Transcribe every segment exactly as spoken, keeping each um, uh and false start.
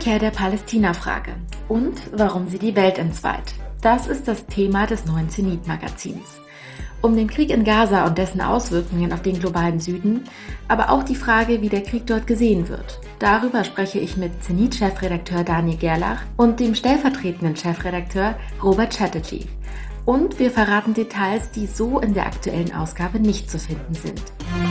Rückkehr der Palästina-Frage und warum sie die Welt entzweit. Das ist das Thema des neuen Zenit-Magazins. Um den Krieg in Gaza und dessen Auswirkungen auf den globalen Süden, aber auch die Frage, wie der Krieg dort gesehen wird. Darüber spreche ich mit Zenit-Chefredakteur Daniel Gerlach und dem stellvertretenden Chefredakteur Robert Chatterjee. Und wir verraten Details, die so in der aktuellen Ausgabe nicht zu finden sind.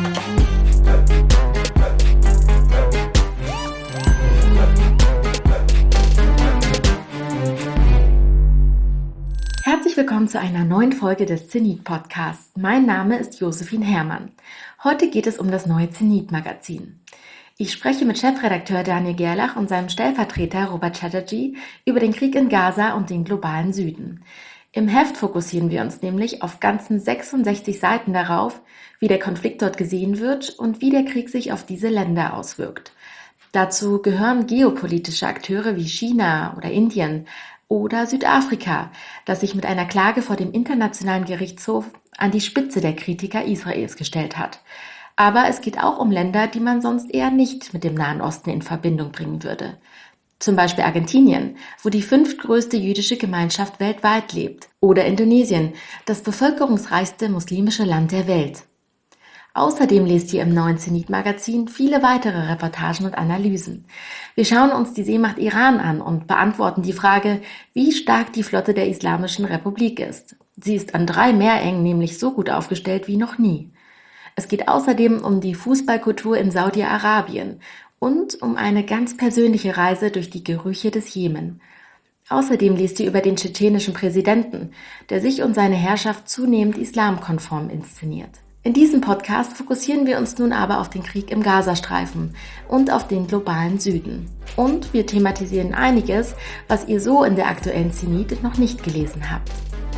Herzlich willkommen zu einer neuen Folge des Zenit-Podcasts. Mein Name ist Josephine Herrmann. Heute geht es um das neue Zenit-Magazin. Ich spreche mit Chefredakteur Daniel Gerlach und seinem Stellvertreter Robert Chatterjee über den Krieg in Gaza und den globalen Süden. Im Heft fokussieren wir uns nämlich auf ganzen sechsundsechzig Seiten darauf, wie der Konflikt dort gesehen wird und wie der Krieg sich auf diese Länder auswirkt. Dazu gehören geopolitische Akteure wie China oder Indien oder Südafrika, das sich mit einer Klage vor dem Internationalen Gerichtshof an die Spitze der Kritiker Israels gestellt hat. Aber es geht auch um Länder, die man sonst eher nicht mit dem Nahen Osten in Verbindung bringen würde. Zum Beispiel Argentinien, wo die fünftgrößte jüdische Gemeinschaft weltweit lebt. Oder Indonesien, das bevölkerungsreichste muslimische Land der Welt. Außerdem lest ihr im neuen Zenit-Magazin viele weitere Reportagen und Analysen. Wir schauen uns die Seemacht Iran an und beantworten die Frage, wie stark die Flotte der Islamischen Republik ist. Sie ist an drei Meerengen nämlich so gut aufgestellt wie noch nie. Es geht außerdem um die Fußballkultur in Saudi-Arabien und um eine ganz persönliche Reise durch die Gerüche des Jemen. Außerdem liest ihr über den tschetschenischen Präsidenten, der sich und seine Herrschaft zunehmend islamkonform inszeniert. In diesem Podcast fokussieren wir uns nun aber auf den Krieg im Gazastreifen und auf den globalen Süden. Und wir thematisieren einiges, was ihr so in der aktuellen Zenit noch nicht gelesen habt.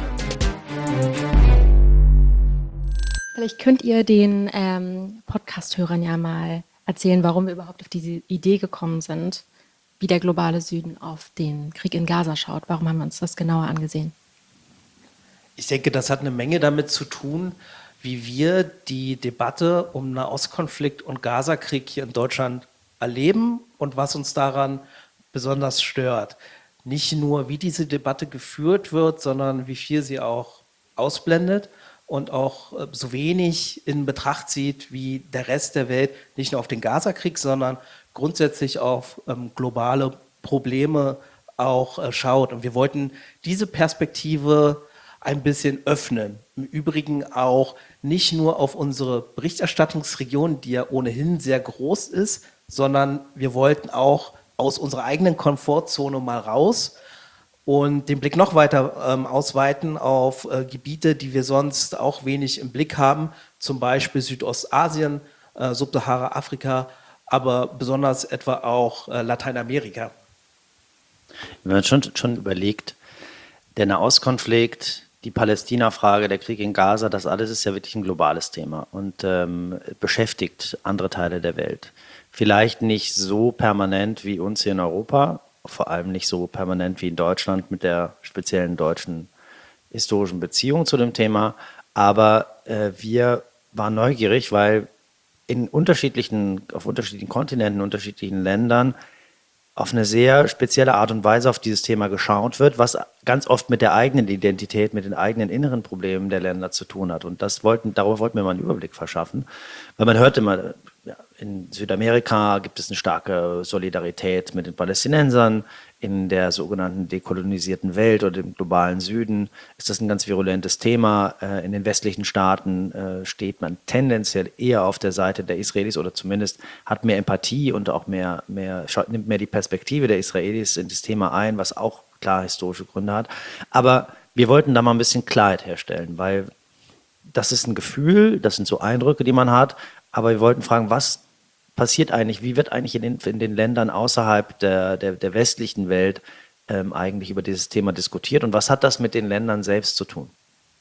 Vielleicht könnt ihr den ähm, Podcast-Hörern ja mal erzählen, warum wir überhaupt auf diese Idee gekommen sind, wie der globale Süden auf den Krieg in Gaza schaut. Warum haben wir uns das genauer angesehen? Ich denke, das hat eine Menge damit zu tun, wie wir die Debatte um Nahostkonflikt und Gazakrieg hier in Deutschland erleben und was uns daran besonders stört. Nicht nur, wie diese Debatte geführt wird, sondern wie viel sie auch ausblendet und auch so wenig in Betracht zieht, wie der Rest der Welt nicht nur auf den Gazakrieg, sondern grundsätzlich auf ähm, globale Probleme auch äh, schaut. Und wir wollten diese Perspektive ein bisschen öffnen. Im Übrigen auch nicht nur auf unsere Berichterstattungsregion, die ja ohnehin sehr groß ist, sondern wir wollten auch aus unserer eigenen Komfortzone mal raus und den Blick noch weiter ähm, ausweiten auf äh, Gebiete, die wir sonst auch wenig im Blick haben, zum Beispiel Südostasien, äh, Subsahara Afrika, aber besonders etwa auch äh, Lateinamerika. Wenn man schon, schon überlegt, der Nahostkonflikt, die Palästina-Frage, der Krieg in Gaza, das alles ist ja wirklich ein globales Thema und ähm, beschäftigt andere Teile der Welt. Vielleicht nicht so permanent wie uns hier in Europa, vor allem nicht so permanent wie in Deutschland mit der speziellen deutschen historischen Beziehung zu dem Thema, aber äh, wir waren neugierig, weil in unterschiedlichen, auf unterschiedlichen Kontinenten, unterschiedlichen Ländern auf eine sehr spezielle Art und Weise auf dieses Thema geschaut wird, was ganz oft mit der eigenen Identität, mit den eigenen inneren Problemen der Länder zu tun hat. Und das wollten, darüber wollten wir mal einen Überblick verschaffen, weil man hört immer, ja, in Südamerika gibt es eine starke Solidarität mit den Palästinensern, in der sogenannten dekolonisierten Welt oder im globalen Süden ist das ein ganz virulentes Thema. In den westlichen Staaten steht man tendenziell eher auf der Seite der Israelis oder zumindest hat mehr Empathie und auch mehr, mehr nimmt mehr die Perspektive der Israelis in das Thema ein, was auch klar historische Gründe hat. Aber wir wollten da mal ein bisschen Klarheit herstellen, weil das ist ein Gefühl, das sind so Eindrücke, die man hat, aber wir wollten fragen, was passiert eigentlich, wie wird eigentlich in den, in den Ländern außerhalb der, der, der westlichen Welt ähm, eigentlich über dieses Thema diskutiert und was hat das mit den Ländern selbst zu tun?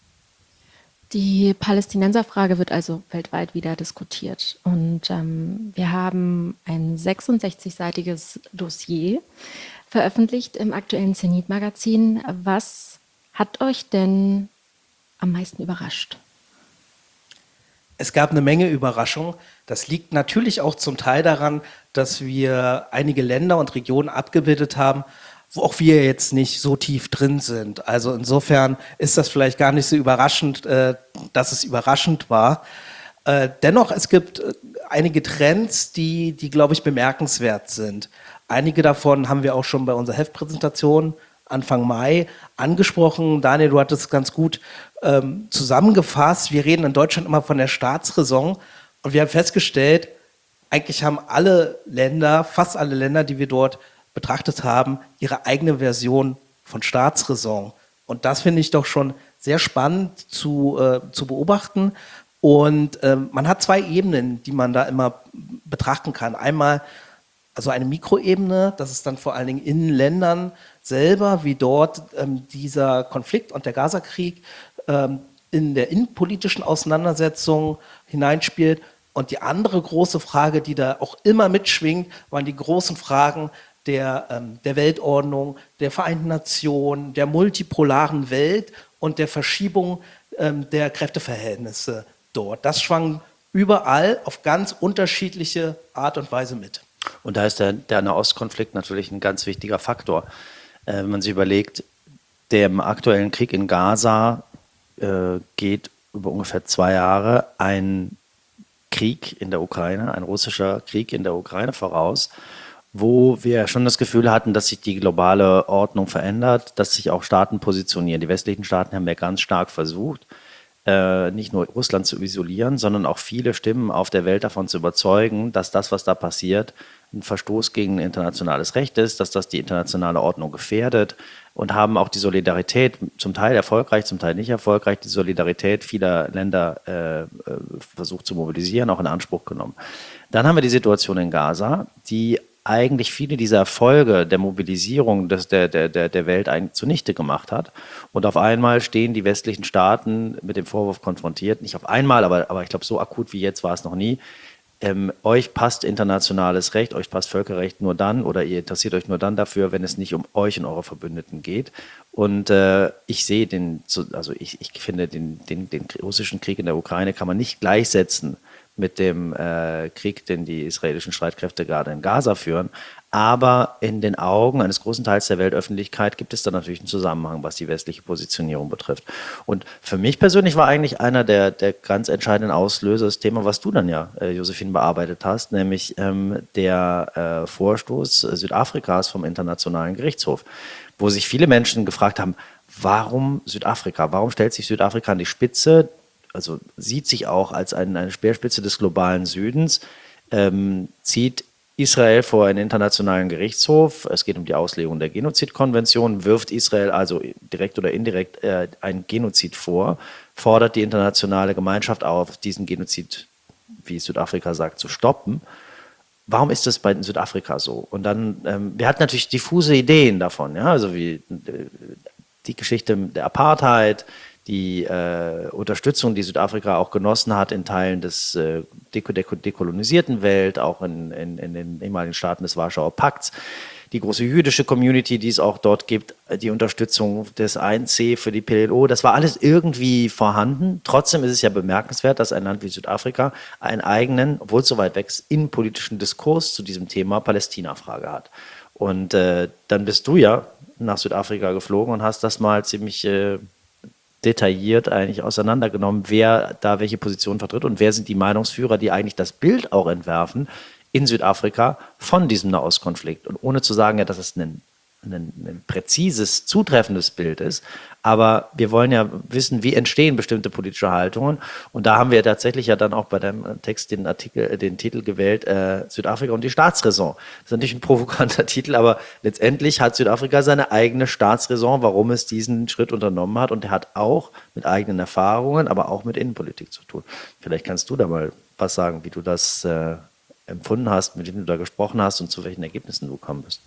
Die Palästinenserfrage wird also weltweit wieder diskutiert und ähm, wir haben ein sechsundsechzig-seitiges Dossier veröffentlicht im aktuellen Zenit-Magazin. Was hat euch denn am meisten überrascht? Es gab eine Menge Überraschungen. Das liegt natürlich auch zum Teil daran, dass wir einige Länder und Regionen abgebildet haben, wo auch wir jetzt nicht so tief drin sind. Also insofern ist das vielleicht gar nicht so überraschend, äh, dass es überraschend war. Äh, dennoch, es gibt äh, einige Trends, die, die, glaube ich, bemerkenswert sind. Einige davon haben wir auch schon bei unserer Heftpräsentation Anfang Mai angesprochen. Daniel, du hattest es ganz gut ähm, zusammengefasst. Wir reden in Deutschland immer von der Staatsräson und wir haben festgestellt, eigentlich haben alle Länder, fast alle Länder, die wir dort betrachtet haben, ihre eigene Version von Staatsräson. Und das finde ich doch schon sehr spannend zu, äh, zu beobachten. Und ähm, man hat zwei Ebenen, die man da immer betrachten kann. Einmal also eine Mikroebene, das ist dann vor allen Dingen in Ländern selber, wie dort ähm, dieser Konflikt und der Gazakrieg ähm, in der innenpolitischen Auseinandersetzung hineinspielt. Und die andere große Frage, die da auch immer mitschwingt, waren die großen Fragen der, ähm, der Weltordnung, der Vereinten Nationen, der multipolaren Welt und der Verschiebung ähm, der Kräfteverhältnisse dort. Das schwang überall auf ganz unterschiedliche Art und Weise mit. Und da ist der, der Nahostkonflikt natürlich ein ganz wichtiger Faktor. Äh, wenn man sich überlegt, der aktuellen Krieg in Gaza äh, geht über ungefähr zwei Jahre ein Krieg in der Ukraine, ein russischer Krieg in der Ukraine voraus, wo wir schon das Gefühl hatten, dass sich die globale Ordnung verändert, dass sich auch Staaten positionieren. Die westlichen Staaten haben ja ganz stark versucht, äh, nicht nur Russland zu isolieren, sondern auch viele Stimmen auf der Welt davon zu überzeugen, dass das, was da passiert, ein Verstoß gegen internationales Recht ist, dass das die internationale Ordnung gefährdet und haben auch die Solidarität, zum Teil erfolgreich, zum Teil nicht erfolgreich, die Solidarität vieler Länder äh, versucht zu mobilisieren, auch in Anspruch genommen. Dann haben wir die Situation in Gaza, die eigentlich viele dieser Erfolge der Mobilisierung des, der, der, der Welt eigentlich zunichte gemacht hat. Und auf einmal stehen die westlichen Staaten mit dem Vorwurf konfrontiert, nicht auf einmal, aber, aber ich glaube, so akut wie jetzt war es noch nie. Ähm, euch passt internationales Recht, euch passt Völkerrecht nur dann oder ihr interessiert euch nur dann dafür, wenn es nicht um euch und eure Verbündeten geht. Und äh, ich sehe den, also ich, ich finde, den, den, den russischen Krieg in der Ukraine kann man nicht gleichsetzen mit dem äh, Krieg, den die israelischen Streitkräfte gerade in Gaza führen. Aber in den Augen eines großen Teils der Weltöffentlichkeit gibt es da natürlich einen Zusammenhang, was die westliche Positionierung betrifft. Und für mich persönlich war eigentlich einer der, der ganz entscheidenden Auslöser das Thema, was du dann ja, äh, Josephine, bearbeitet hast, nämlich ähm, der äh, Vorstoß Südafrikas vom Internationalen Gerichtshof, wo sich viele Menschen gefragt haben, warum Südafrika? Warum stellt sich Südafrika an die Spitze? Also sieht sich auch als ein, eine Speerspitze des globalen Südens, ähm, zieht Israel vor einen internationalen Gerichtshof. Es geht um die Auslegung der Genozidkonvention, wirft Israel also direkt oder indirekt äh, einen Genozid vor, fordert die internationale Gemeinschaft auf, diesen Genozid, wie Südafrika sagt, zu stoppen. Warum ist das bei Südafrika so? Und dann, ähm, wir hatten natürlich diffuse Ideen davon, ja, also wie äh, die Geschichte der Apartheid, die äh, Unterstützung, die Südafrika auch genossen hat in Teilen des äh, deko deko dekolonisierten Welt, auch in, in, in den ehemaligen Staaten des Warschauer Pakts, die große jüdische Community, die es auch dort gibt, die Unterstützung des A N C für die P L O, das war alles irgendwie vorhanden. Trotzdem ist es ja bemerkenswert, dass ein Land wie Südafrika einen eigenen, obwohl es so weit weg ist, innenpolitischen Diskurs zu diesem Thema Palästina-Frage hat. Und äh, dann bist du ja nach Südafrika geflogen und hast das mal ziemlich äh, detailliert eigentlich auseinandergenommen, wer da welche Position vertritt und wer sind die Meinungsführer, die eigentlich das Bild auch entwerfen in Südafrika von diesem Nahostkonflikt. Und ohne zu sagen, ja, dass es ein, ein, ein präzises, zutreffendes Bild ist, aber wir wollen ja wissen, wie entstehen bestimmte politische Haltungen. Und da haben wir tatsächlich ja dann auch bei deinem Text den Artikel, den Titel gewählt, äh, Südafrika und die Staatsräson. Das ist natürlich ein provokanter Titel, aber letztendlich hat Südafrika seine eigene Staatsräson, warum es diesen Schritt unternommen hat. Und der hat auch mit eigenen Erfahrungen, aber auch mit Innenpolitik zu tun. Vielleicht kannst du da mal was sagen, wie du das äh, empfunden hast, mit wem du da gesprochen hast und zu welchen Ergebnissen du gekommen bist.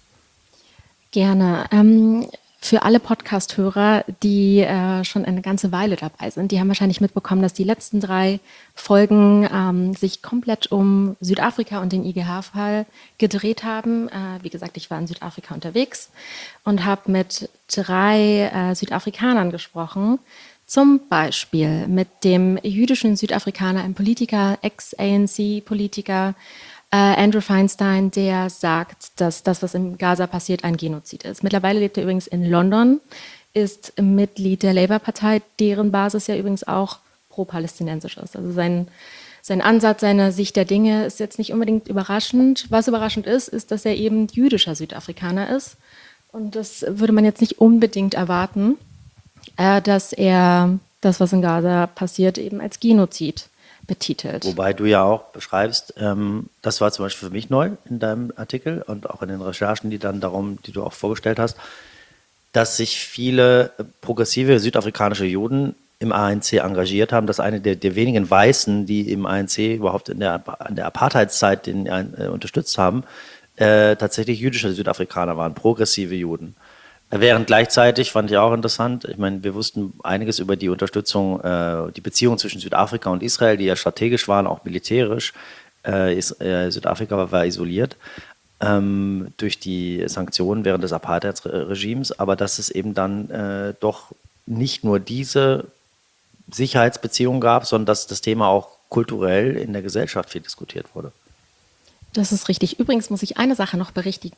Gerne. Ähm, für alle Podcast-Hörer, die äh, schon eine ganze Weile dabei sind, die haben wahrscheinlich mitbekommen, dass die letzten drei Folgen ähm, sich komplett um Südafrika und den I G H-Fall gedreht haben. Äh, wie gesagt, ich war in Südafrika unterwegs und habe mit drei äh, Südafrikanern gesprochen, Zum Beispiel mit dem jüdischen Südafrikaner, einem Politiker, Ex-A N C-Politiker, äh, Andrew Feinstein, der sagt, dass das, was in Gaza passiert, ein Genozid ist. Mittlerweile lebt er übrigens in London, ist Mitglied der Labour-Partei, deren Basis ja übrigens auch pro-palästinensisch ist. Also sein, sein Ansatz, seine Sicht der Dinge ist jetzt nicht unbedingt überraschend. Was überraschend ist, ist, dass er eben jüdischer Südafrikaner ist. Und das würde man jetzt nicht unbedingt erwarten, äh, dass er das, was in Gaza passiert, eben als Genozid betitelt. Wobei du ja auch beschreibst, ähm, das war zum Beispiel für mich neu in deinem Artikel und auch in den Recherchen, die dann darum, die du auch vorgestellt hast, dass sich viele progressive südafrikanische Juden im A N C engagiert haben, dass eine der, der wenigen Weißen, die im A N C überhaupt in der, in der Apartheidszeit den, äh, unterstützt haben, äh, tatsächlich jüdische Südafrikaner waren, progressive Juden. Während gleichzeitig, fand ich auch interessant, ich meine, wir wussten einiges über die Unterstützung, äh, die Beziehung zwischen Südafrika und Israel, die ja strategisch waren, auch militärisch. Äh, ist, äh, Südafrika war, war isoliert ähm, durch die Sanktionen während des Apartheid-Regimes, aber dass es eben dann äh, doch nicht nur diese Sicherheitsbeziehungen gab, sondern dass das Thema auch kulturell in der Gesellschaft viel diskutiert wurde. Das ist richtig. Übrigens muss ich eine Sache noch berichtigen.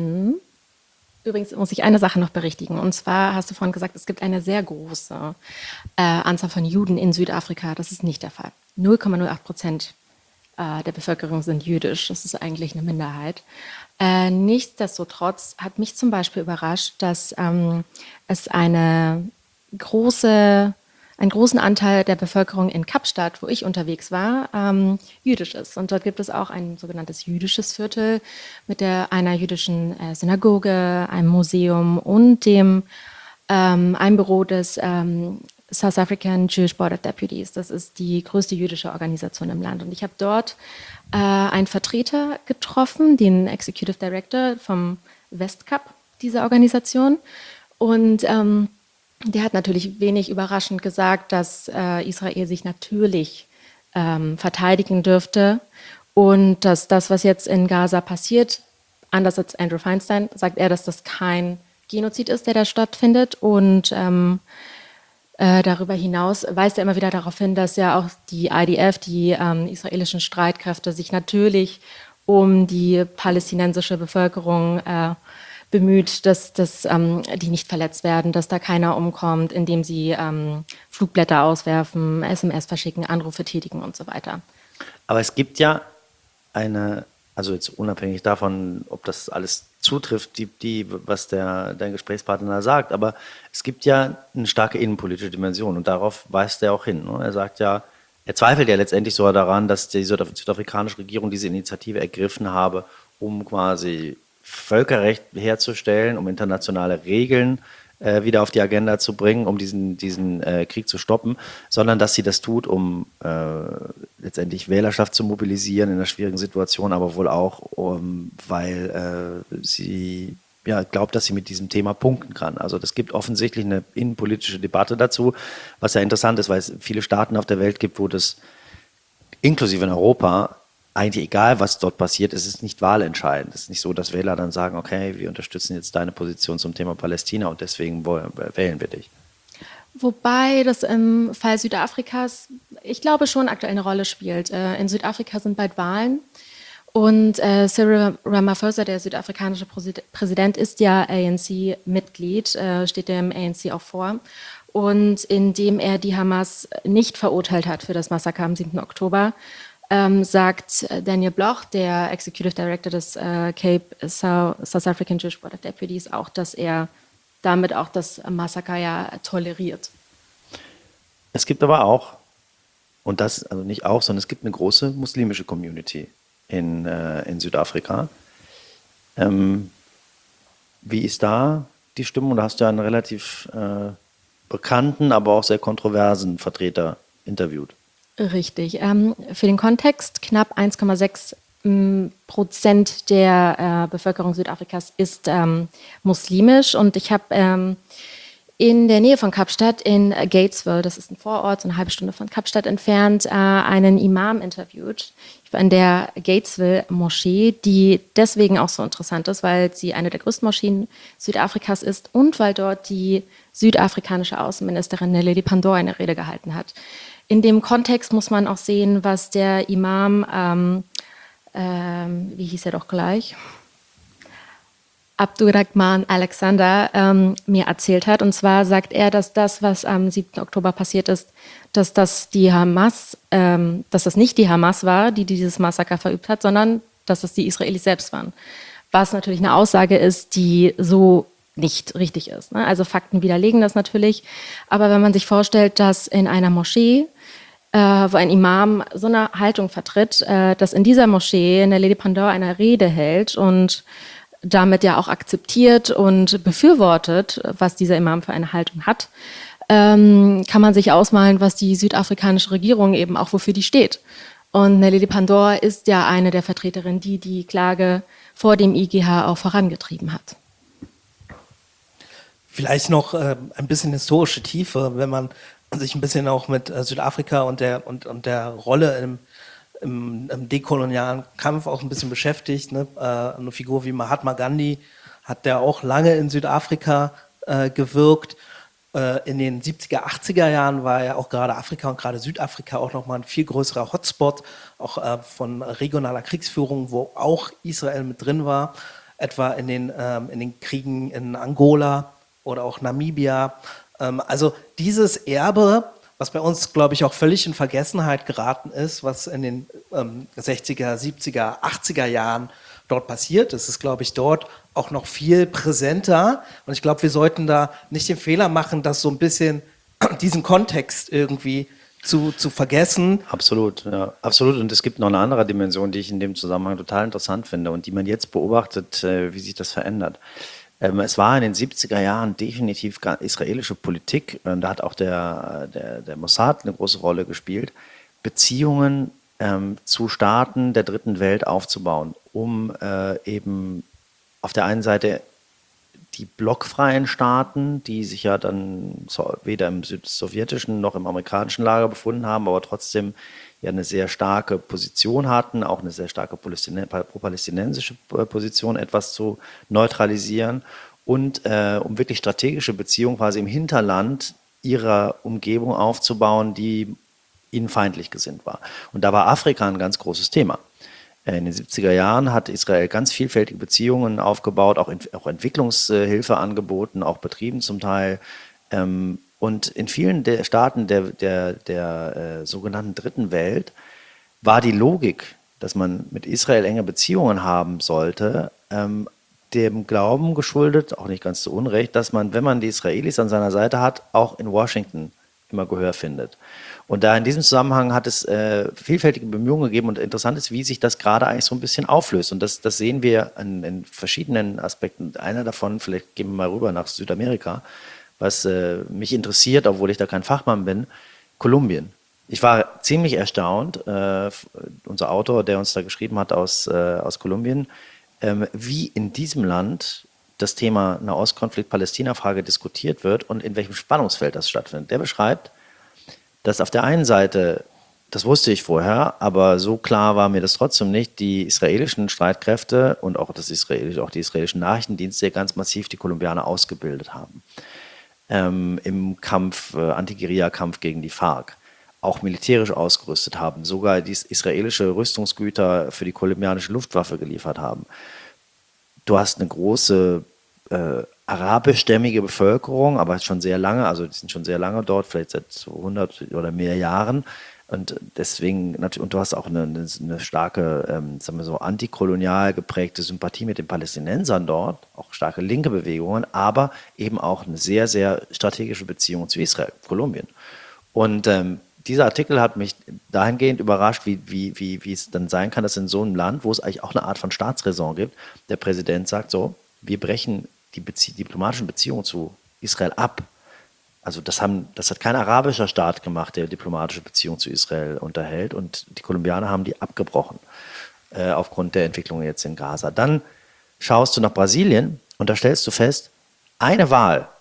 Übrigens muss ich eine Sache noch berichtigen. Und zwar hast du vorhin gesagt, es gibt eine sehr große äh, Anzahl von Juden in Südafrika. Das ist nicht der Fall. null Komma null acht Prozent äh, der Bevölkerung sind jüdisch. Das ist eigentlich eine Minderheit. Äh, nichtsdestotrotz hat mich zum Beispiel überrascht, dass ähm, es eine große einen großen Anteil der Bevölkerung in Kapstadt, wo ich unterwegs war, ähm, jüdisch ist. Und dort gibt es auch ein sogenanntes jüdisches Viertel mit der, einer jüdischen äh, Synagoge, einem Museum und dem ähm, einem Büro des ähm, South African Jewish Board of Deputies. Das ist die größte jüdische Organisation im Land. Und ich habe dort äh, einen Vertreter getroffen, den Executive Director vom Westcup dieser Organisation. Und ähm, der hat natürlich wenig überraschend gesagt, dass äh, Israel sich natürlich ähm, verteidigen dürfte und dass das, was jetzt in Gaza passiert, anders als Andrew Feinstein, sagt er, dass das kein Genozid ist, der da stattfindet. Und ähm, äh, darüber hinaus weist er immer wieder darauf hin, dass ja auch die I D F, die ähm, israelischen Streitkräfte, sich natürlich um die palästinensische Bevölkerung äh, bemüht, dass, dass ähm, die nicht verletzt werden, dass da keiner umkommt, indem sie ähm, Flugblätter auswerfen, S M S verschicken, Anrufe tätigen und so weiter. Aber es gibt ja eine, also jetzt unabhängig davon, ob das alles zutrifft, die, die, was der, dein Gesprächspartner da sagt, aber es gibt ja eine starke innenpolitische Dimension und darauf weist er auch hin. Ne? Er sagt ja, er zweifelt ja letztendlich sogar daran, dass die südafrikanische Regierung diese Initiative ergriffen habe, um quasi Völkerrecht herzustellen, um internationale Regeln äh, wieder auf die Agenda zu bringen, um diesen, diesen äh, Krieg zu stoppen, sondern dass sie das tut, um äh, letztendlich Wählerschaft zu mobilisieren in einer schwierigen Situation, aber wohl auch, um, weil äh, sie ja, glaubt, dass sie mit diesem Thema punkten kann. Also das gibt offensichtlich eine innenpolitische Debatte dazu, was ja interessant ist, weil es viele Staaten auf der Welt gibt, wo das inklusive in Europa eigentlich egal, was dort passiert, es ist nicht wahlentscheidend. Es ist nicht so, dass Wähler dann sagen, okay, wir unterstützen jetzt deine Position zum Thema Palästina und deswegen wählen wir dich. Wobei das im Fall Südafrikas, ich glaube, schon aktuell eine Rolle spielt. In Südafrika sind bald Wahlen und äh, Cyril Ramaphosa, der südafrikanische Präsident, ist ja A N C-Mitglied, äh, steht dem A N C auch vor. Und indem er die Hamas nicht verurteilt hat für das Massaker am siebten Oktober, Ähm, sagt Daniel Bloch, der Executive Director des äh, Cape South, South African Jewish Board of Deputies, auch, dass er damit auch das Massaker ja toleriert. Es gibt aber auch, und das also nicht auch, sondern es gibt eine große muslimische Community in, äh, in Südafrika. Ähm, wie ist da die Stimmung? Da hast du ja einen relativ äh, bekannten, aber auch sehr kontroversen Vertreter interviewt. Richtig. Ähm, für den Kontext, knapp eins Komma sechs Prozent der äh, Bevölkerung Südafrikas ist ähm, muslimisch und ich habe ähm, in der Nähe von Kapstadt in Gatesville, das ist ein Vorort, so eine halbe Stunde von Kapstadt entfernt, äh, einen Imam interviewt. Ich war in der Gatesville-Moschee, die deswegen auch so interessant ist, weil sie eine der größten Moscheen Südafrikas ist und weil dort die südafrikanische Außenministerin Naledi Pandor eine Rede gehalten hat. In dem Kontext muss man auch sehen, was der Imam, ähm, ähm, wie hieß er doch gleich, Abdurrahman Alexander ähm, mir erzählt hat. Und zwar sagt er, dass das, was am siebten Oktober passiert ist, dass das die Hamas, ähm, dass das nicht die Hamas war, die dieses Massaker verübt hat, sondern dass es die Israelis selbst waren. Was natürlich eine Aussage ist, die so nicht richtig ist. Ne? Also Fakten widerlegen das natürlich. Aber wenn man sich vorstellt, dass in einer Moschee, äh, wo ein Imam so eine Haltung vertritt, äh, dass in dieser Moschee Naledi Pandor eine Rede hält und damit ja auch akzeptiert und befürwortet, was dieser Imam für eine Haltung hat, ähm, kann man sich ausmalen, was die südafrikanische Regierung eben auch wofür die steht. Und Naledi Pandor ist ja eine der Vertreterinnen, die die Klage vor dem I G H auch vorangetrieben hat. Vielleicht noch äh, ein bisschen historische Tiefe, wenn man sich ein bisschen auch mit äh, Südafrika und der, und, und der Rolle im Im, im dekolonialen Kampf auch ein bisschen beschäftigt. Ne? Äh, eine Figur wie Mahatma Gandhi hat der auch lange in Südafrika äh, gewirkt. Äh, in den siebziger, achtziger Jahren war ja auch gerade Afrika und gerade Südafrika auch nochmal ein viel größerer Hotspot, auch äh, von regionaler Kriegsführung, wo auch Israel mit drin war, etwa in den, ähm, in den Kriegen in Angola oder auch Namibia. Ähm, also dieses Erbe, was bei uns, glaube ich, auch völlig in Vergessenheit geraten ist, was in den ähm, sechziger, siebziger, achtziger Jahren dort passiert. Es ist, glaube ich, dort auch noch viel präsenter. Und ich glaube, wir sollten da nicht den Fehler machen, das so ein bisschen diesen Kontext irgendwie zu, zu vergessen. Absolut, ja, absolut. Und es gibt noch eine andere Dimension, die ich in dem Zusammenhang total interessant finde und die man jetzt beobachtet, äh, wie sich das verändert. Ähm, es war in den siebziger Jahren definitiv israelische Politik, und da hat auch der, der, der Mossad eine große Rolle gespielt, Beziehungen ähm, zu Staaten der dritten Welt aufzubauen, um äh, eben auf der einen Seite die blockfreien Staaten, die sich ja dann so, weder im sowjetischen noch im amerikanischen Lager befunden haben, aber trotzdem ja eine sehr starke Position hatten, auch eine sehr starke pro-palästinensische Position, etwas zu neutralisieren und äh, um wirklich strategische Beziehungen quasi im Hinterland ihrer Umgebung aufzubauen, die ihnen feindlich gesinnt war. Und da war Afrika ein ganz großes Thema. In den siebziger Jahren hat Israel ganz vielfältige Beziehungen aufgebaut, auch, auch Entwicklungshilfe angeboten, auch betrieben zum Teil. Ähm, Und in vielen der Staaten der, der, der äh, sogenannten Dritten Welt war die Logik, dass man mit Israel enge Beziehungen haben sollte, ähm, dem Glauben geschuldet, auch nicht ganz zu Unrecht, dass man, wenn man die Israelis an seiner Seite hat, auch in Washington immer Gehör findet. Und da in diesem Zusammenhang hat es äh, vielfältige Bemühungen gegeben und interessant ist, wie sich das gerade eigentlich so ein bisschen auflöst. Und das, das sehen wir in, in verschiedenen Aspekten. Einer davon, vielleicht gehen wir mal rüber nach Südamerika, was äh, mich interessiert, obwohl ich da kein Fachmann bin, Kolumbien. Ich war ziemlich erstaunt, äh, unser Autor, der uns da geschrieben hat aus, äh, aus Kolumbien, ähm, wie in diesem Land das Thema Nahostkonflikt-Palästina-Frage diskutiert wird und in welchem Spannungsfeld das stattfindet. Der beschreibt, dass auf der einen Seite, das wusste ich vorher, aber so klar war mir das trotzdem nicht, die israelischen Streitkräfte und auch, das Israelische, auch die israelischen Nachrichtendienste ganz massiv die Kolumbianer ausgebildet haben. Ähm, im Kampf, äh, Anti-Guerilla-Kampf gegen die FARC, auch militärisch ausgerüstet haben, sogar die israelische Rüstungsgüter für die kolumbianische Luftwaffe geliefert haben. Du hast eine große äh, arabischstämmige Bevölkerung, aber schon sehr lange, also die sind schon sehr lange dort, vielleicht seit hundert oder mehr Jahren. Und deswegen, und du hast auch eine, eine starke, ähm, sagen wir so, antikolonial geprägte Sympathie mit den Palästinensern dort, auch starke linke Bewegungen, aber eben auch eine sehr, sehr strategische Beziehung zu Israel, Kolumbien. Und ähm, dieser Artikel hat mich dahingehend überrascht, wie, wie, wie, wie es dann sein kann, dass in so einem Land, wo es eigentlich auch eine Art von Staatsräson gibt, der Präsident sagt so, wir brechen die Bezie- diplomatischen Beziehungen zu Israel ab. Also das, haben, das hat kein arabischer Staat gemacht, der diplomatische Beziehungen zu Israel unterhält. Und die Kolumbianer haben die abgebrochen, äh, aufgrund der Entwicklung jetzt in Gaza. Dann schaust du nach Brasilien und da stellst du fest, eine Wahl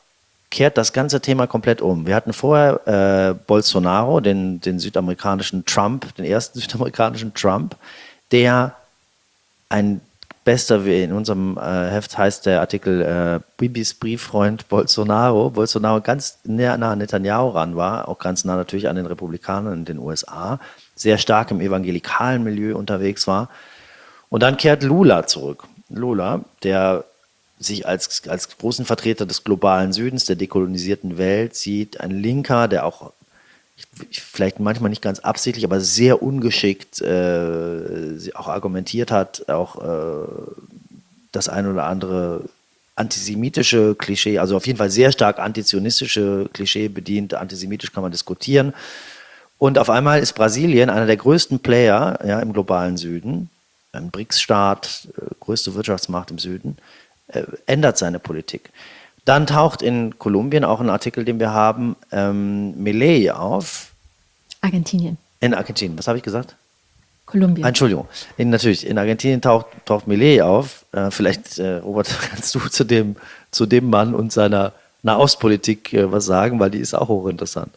kehrt das ganze Thema komplett um. Wir hatten vorher äh, Bolsonaro, den, den südamerikanischen Trump, den ersten südamerikanischen Trump, der ein bester, wie in unserem äh, Heft heißt der Artikel äh, Bibis Brieffreund Bolsonaro, Bolsonaro ganz näher nah an Netanyahu ran war, auch ganz nah natürlich an den Republikanern in den U S A, sehr stark im evangelikalen Milieu unterwegs war. Und dann kehrt Lula zurück. Lula, der sich als, als großen Vertreter des globalen Südens, der dekolonisierten Welt sieht, ein Linker, der auch vielleicht manchmal nicht ganz absichtlich, aber sehr ungeschickt äh, auch argumentiert hat, auch äh, das ein oder andere antisemitische Klischee, also auf jeden Fall sehr stark antizionistische Klischee bedient. Antisemitisch kann man diskutieren. Und auf einmal ist Brasilien einer der größten Player, ja, im globalen Süden, ein BRICS-Staat, äh, größte Wirtschaftsmacht im Süden, äh, ändert seine Politik. Dann taucht in Kolumbien auch ein Artikel, den wir haben, ähm, Milei auf. Argentinien. In Argentinien, was habe ich gesagt? Kolumbien. Entschuldigung, in, natürlich, in Argentinien taucht, taucht Milei auf. Äh, vielleicht, äh, Robert, kannst du zu dem, zu dem Mann und seiner Nahostpolitik äh, was sagen, weil die ist auch hochinteressant.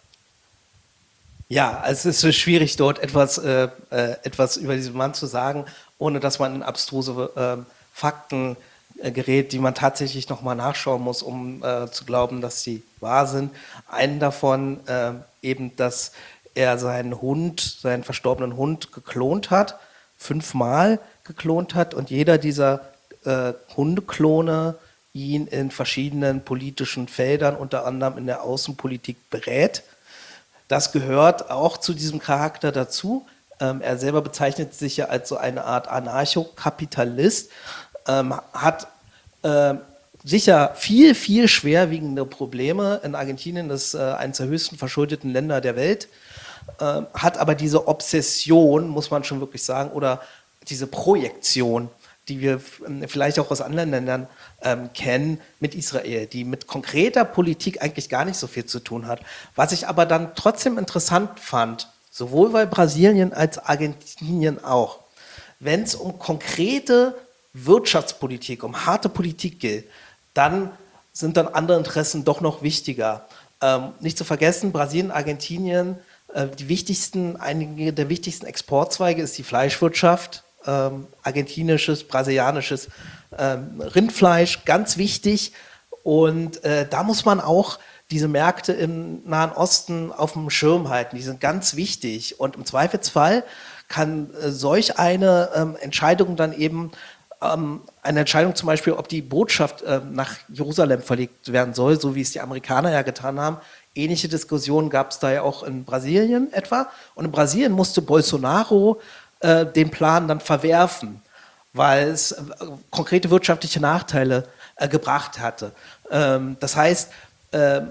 Ja, also es ist schwierig, dort etwas, äh, äh, etwas über diesen Mann zu sagen, ohne dass man in abstruse äh, Fakten äh, gerät, die man tatsächlich nochmal nachschauen muss, um äh, zu glauben, dass sie wahr sind. Einen davon äh, eben, dass er seinen Hund, seinen verstorbenen Hund geklont hat, fünfmal geklont hat und jeder dieser äh, Hundeklone ihn in verschiedenen politischen Feldern, unter anderem in der Außenpolitik, berät. Das gehört auch zu diesem Charakter dazu. Ähm, er selber bezeichnet sich ja als so eine Art Anarchokapitalist, ähm, hat äh, sicher viel, viel schwerwiegende Probleme. In Argentinien, das ist äh, eines der höchsten verschuldeten Länder der Welt, äh, hat aber diese Obsession, muss man schon wirklich sagen, oder diese Projektion, die wir vielleicht auch aus anderen Ländern ähm, kennen, mit Israel, die mit konkreter Politik eigentlich gar nicht so viel zu tun hat. Was ich aber dann trotzdem interessant fand, sowohl bei Brasilien als Argentinien auch, wenn es um konkrete Wirtschaftspolitik, um harte Politik geht, dann sind dann andere Interessen doch noch wichtiger. Ähm, nicht zu vergessen, Brasilien, Argentinien, äh, die wichtigsten, einige der wichtigsten Exportzweige ist die Fleischwirtschaft. Ähm, argentinisches, brasilianisches ähm, Rindfleisch, ganz wichtig. Und äh, da muss man auch diese Märkte im Nahen Osten auf dem Schirm halten. Die sind ganz wichtig. Und im Zweifelsfall kann äh, solch eine ähm, Entscheidung dann eben, ähm, eine Entscheidung zum Beispiel, ob die Botschaft äh, nach Jerusalem verlegt werden soll, so wie es die Amerikaner ja getan haben. Ähnliche Diskussionen gab es da ja auch in Brasilien etwa. Und in Brasilien musste Bolsonaro den Plan dann verwerfen, weil es äh, konkrete wirtschaftliche Nachteile äh, gebracht hatte. Ähm, das heißt, äh,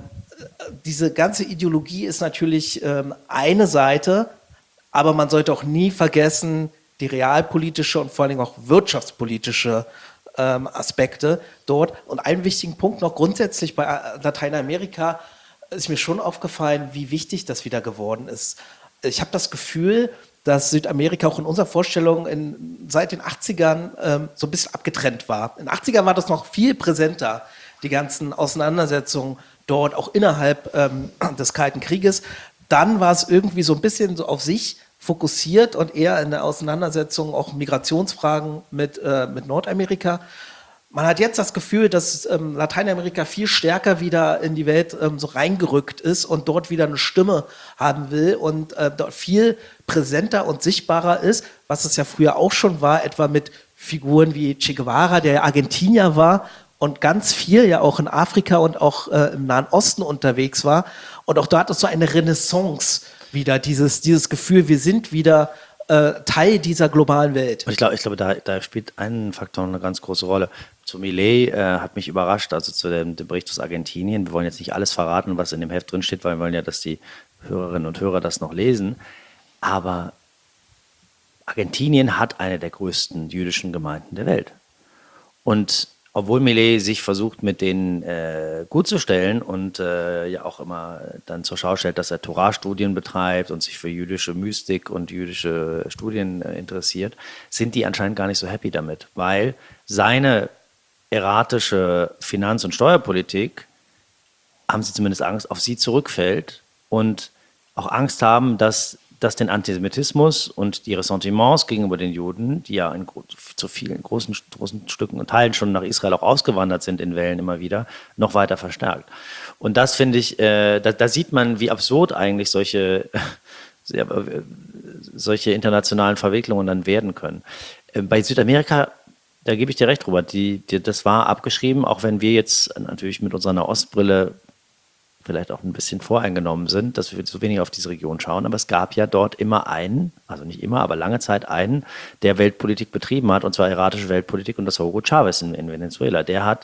diese ganze Ideologie ist natürlich ähm, eine Seite, aber man sollte auch nie vergessen, die realpolitische und vor allen Dingen auch wirtschaftspolitische ähm, Aspekte dort. Und einen wichtigen Punkt noch grundsätzlich bei Lateinamerika ist mir schon aufgefallen, wie wichtig das wieder geworden ist. Ich habe das Gefühl, dass Südamerika auch in unserer Vorstellung in, seit den achtzigern ähm, so ein bisschen abgetrennt war. In den achtzigern war das noch viel präsenter, die ganzen Auseinandersetzungen dort, auch innerhalb ähm, des Kalten Krieges. Dann war es irgendwie so ein bisschen so auf sich fokussiert und eher in der Auseinandersetzung auch Migrationsfragen mit, äh, mit Nordamerika. Man hat jetzt das Gefühl, dass ähm, Lateinamerika viel stärker wieder in die Welt ähm, so reingerückt ist und dort wieder eine Stimme haben will und äh, dort viel präsenter und sichtbarer ist, was es ja früher auch schon war, etwa mit Figuren wie Che Guevara, der ja Argentinier war und ganz viel ja auch in Afrika und auch äh, im Nahen Osten unterwegs war. Und auch da hat es so eine Renaissance wieder, dieses, dieses Gefühl, wir sind wieder Teil dieser globalen Welt. Und ich glaube, ich glaube da, da spielt ein Faktor eine ganz große Rolle. Zu Milei äh, hat mich überrascht, also zu dem, dem Bericht aus Argentinien. Wir wollen jetzt nicht alles verraten, was in dem Heft drin steht, weil wir wollen ja, dass die Hörerinnen und Hörer das noch lesen. Aber Argentinien hat eine der größten jüdischen Gemeinden der Welt. Und obwohl Milei sich versucht, mit denen äh, gut zu stellen und äh, ja auch immer dann zur Schau stellt, dass er Torah-Studien betreibt und sich für jüdische Mystik und jüdische Studien äh, interessiert, sind die anscheinend gar nicht so happy damit, weil seine erratische Finanz- und Steuerpolitik haben sie zumindest Angst, auf sie zurückfällt und auch Angst haben, dass, dass den Antisemitismus und die Ressentiments gegenüber den Juden, die ja in, zu vielen großen, großen Stücken und Teilen schon nach Israel auch ausgewandert sind in Wellen immer wieder, noch weiter verstärkt. Und das finde ich, äh, da, da sieht man, wie absurd eigentlich solche, äh, solche internationalen Verwicklungen dann werden können. Äh, bei Südamerika, da gebe ich dir recht, Robert, die, die, das war abgeschrieben, auch wenn wir jetzt natürlich mit unserer Ostbrille vielleicht auch ein bisschen voreingenommen sind, dass wir so wenig auf diese Region schauen. Aber es gab ja dort immer einen, also nicht immer, aber lange Zeit einen, der Weltpolitik betrieben hat, und zwar iranische Weltpolitik, und das war Hugo Chavez in, in Venezuela. Der hat,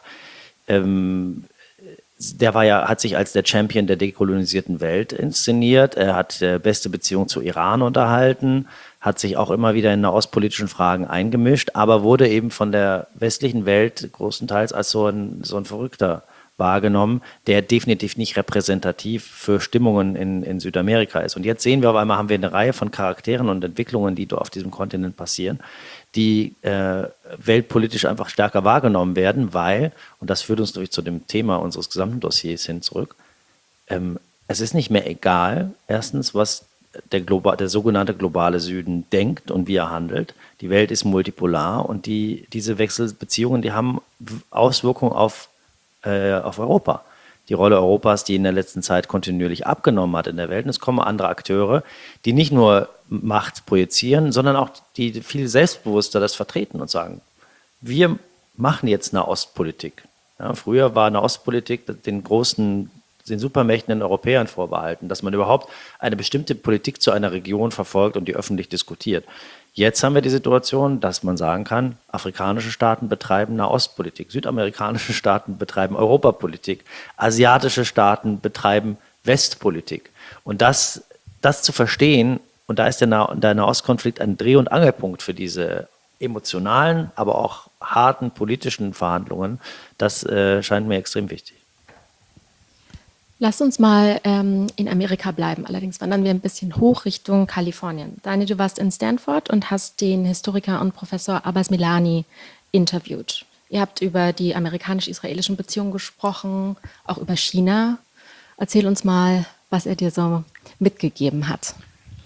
ähm, der war ja, hat sich als der Champion der dekolonisierten Welt inszeniert. Er hat äh, beste Beziehung zu Iran unterhalten, hat sich auch immer wieder in nahostpolitischen Fragen eingemischt, aber wurde eben von der westlichen Welt großenteils als so ein, so ein Verrückter wahrgenommen, der definitiv nicht repräsentativ für Stimmungen in, in Südamerika ist. Und jetzt sehen wir auf einmal, haben wir eine Reihe von Charakteren und Entwicklungen, die auf diesem Kontinent passieren, die äh, weltpolitisch einfach stärker wahrgenommen werden, weil, und das führt uns durch zu dem Thema unseres gesamten Dossiers hin zurück, ähm, es ist nicht mehr egal, erstens, was der, Globa- der sogenannte globale Süden denkt und wie er handelt. Die Welt ist multipolar und die, diese Wechselbeziehungen, die haben Auswirkungen auf auf Europa. Die Rolle Europas, die in der letzten Zeit kontinuierlich abgenommen hat in der Welt. Und es kommen andere Akteure, die nicht nur Macht projizieren, sondern auch die viel selbstbewusster das vertreten und sagen, wir machen jetzt Nahostpolitik. Ja, früher war Nahostpolitik den großen, den Supermächten, den Europäern vorbehalten, dass man überhaupt eine bestimmte Politik zu einer Region verfolgt und die öffentlich diskutiert. Jetzt haben wir die Situation, dass man sagen kann, afrikanische Staaten betreiben Nahostpolitik, südamerikanische Staaten betreiben Europapolitik, asiatische Staaten betreiben Westpolitik. Und das, das zu verstehen, und da ist der, Nah- der Nahostkonflikt ein Dreh- und Angelpunkt für diese emotionalen, aber auch harten politischen Verhandlungen, das äh, scheint mir extrem wichtig. Lass uns mal ähm, in Amerika bleiben. Allerdings wandern wir ein bisschen hoch Richtung Kalifornien. Daniel, du warst in Stanford und hast den Historiker und Professor Abbas Milani interviewt. Ihr habt über die amerikanisch-israelischen Beziehungen gesprochen, auch über China. Erzähl uns mal, was er dir so mitgegeben hat.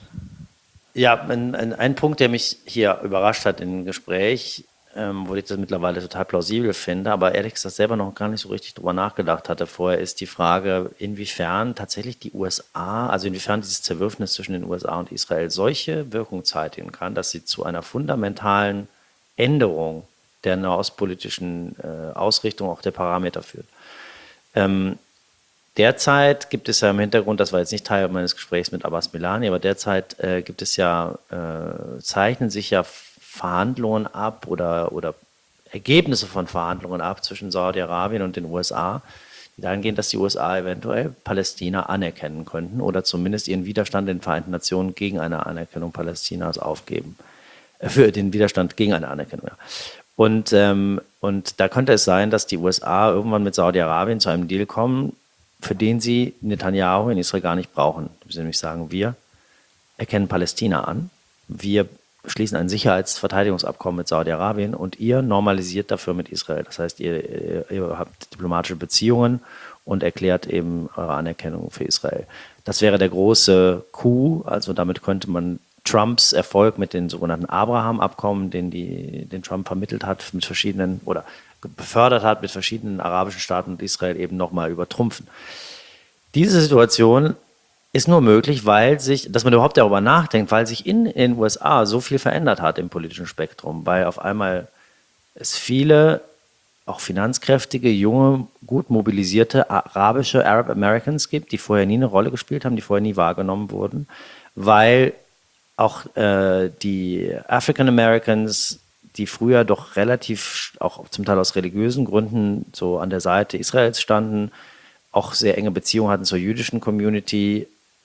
Ja, ein, ein, ein Punkt, der mich hier überrascht hat im Gespräch, ähm, wo ich das mittlerweile total plausibel finde, aber ehrlich gesagt selber noch gar nicht so richtig drüber nachgedacht hatte vorher, ist die Frage, inwiefern tatsächlich die U S A, also inwiefern dieses Zerwürfnis zwischen den U S A und Israel solche Wirkung zeitigen kann, dass sie zu einer fundamentalen Änderung der nahostpolitischen äh, Ausrichtung auch der Parameter führt. Ähm, Derzeit gibt es ja im Hintergrund, das war jetzt nicht Teil meines Gesprächs mit Abbas Milani, aber derzeit äh, gibt es ja, äh, zeichnen sich ja Verhandlungen ab oder, oder Ergebnisse von Verhandlungen ab zwischen Saudi-Arabien und den U S A, die dahingehend, dass die U S A eventuell Palästina anerkennen könnten oder zumindest ihren Widerstand in den Vereinten Nationen gegen eine Anerkennung Palästinas aufgeben. Äh, für den Widerstand gegen eine Anerkennung, ja. Und, ähm, und da könnte es sein, dass die U S A irgendwann mit Saudi-Arabien zu einem Deal kommen, für den sie Netanyahu in Israel gar nicht brauchen. Sie nämlich sagen, wir erkennen Palästina an, wir schließen ein Sicherheitsverteidigungsabkommen mit Saudi-Arabien und ihr normalisiert dafür mit Israel. Das heißt, ihr, ihr, ihr habt diplomatische Beziehungen und erklärt eben eure Anerkennung für Israel. Das wäre der große Coup, also damit könnte man Trumps Erfolg mit den sogenannten Abraham-Abkommen, den, die, den Trump vermittelt hat mit verschiedenen oder befördert hat mit verschiedenen arabischen Staaten und Israel eben nochmal übertrumpfen. Diese Situation ist nur möglich, weil sich, dass man überhaupt darüber nachdenkt, weil sich in, in den U S A so viel verändert hat im politischen Spektrum, weil auf einmal es viele, auch finanzkräftige, junge, gut mobilisierte arabische Arab Americans gibt, die vorher nie eine Rolle gespielt haben, die vorher nie wahrgenommen wurden, weil auch äh, die African Americans, die früher doch relativ, auch zum Teil aus religiösen Gründen, so an der Seite Israels standen, auch sehr enge Beziehungen hatten zur jüdischen Community,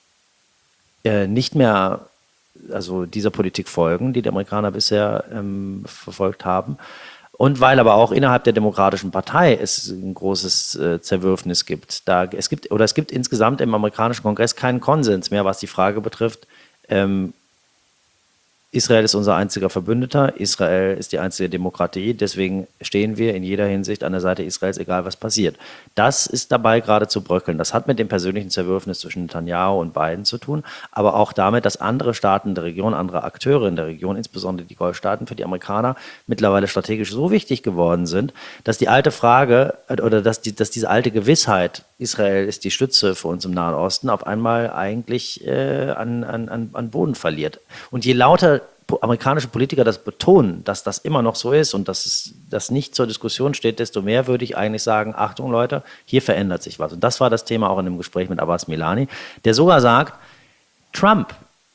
äh, nicht mehr also dieser Politik folgen, die die Amerikaner bisher ähm, verfolgt haben. Und weil aber auch innerhalb der Demokratischen Partei es ein großes äh, Zerwürfnis gibt. Da, es gibt. Oder es gibt insgesamt im amerikanischen Kongress keinen Konsens mehr, was die Frage betrifft, ähm, Israel ist unser einziger Verbündeter, Israel ist die einzige Demokratie, deswegen stehen wir in jeder Hinsicht an der Seite Israels, egal was passiert. Das ist dabei gerade zu bröckeln. Das hat mit dem persönlichen Zerwürfnis zwischen Netanyahu und Biden zu tun, aber auch damit, dass andere Staaten der Region, andere Akteure in der Region, insbesondere die Golfstaaten, für die Amerikaner mittlerweile strategisch so wichtig geworden sind, dass die alte Frage oder dass, die, dass diese alte Gewissheit, Israel ist die Stütze für uns im Nahen Osten, auf einmal eigentlich äh, an, an, an Boden verliert. Und je lauter amerikanische Politiker das betonen, dass das immer noch so ist und dass es das nicht zur Diskussion steht, desto mehr würde ich eigentlich sagen, Achtung Leute, hier verändert sich was. Und das war das Thema auch in dem Gespräch mit Abbas Milani, der sogar sagt, Trump,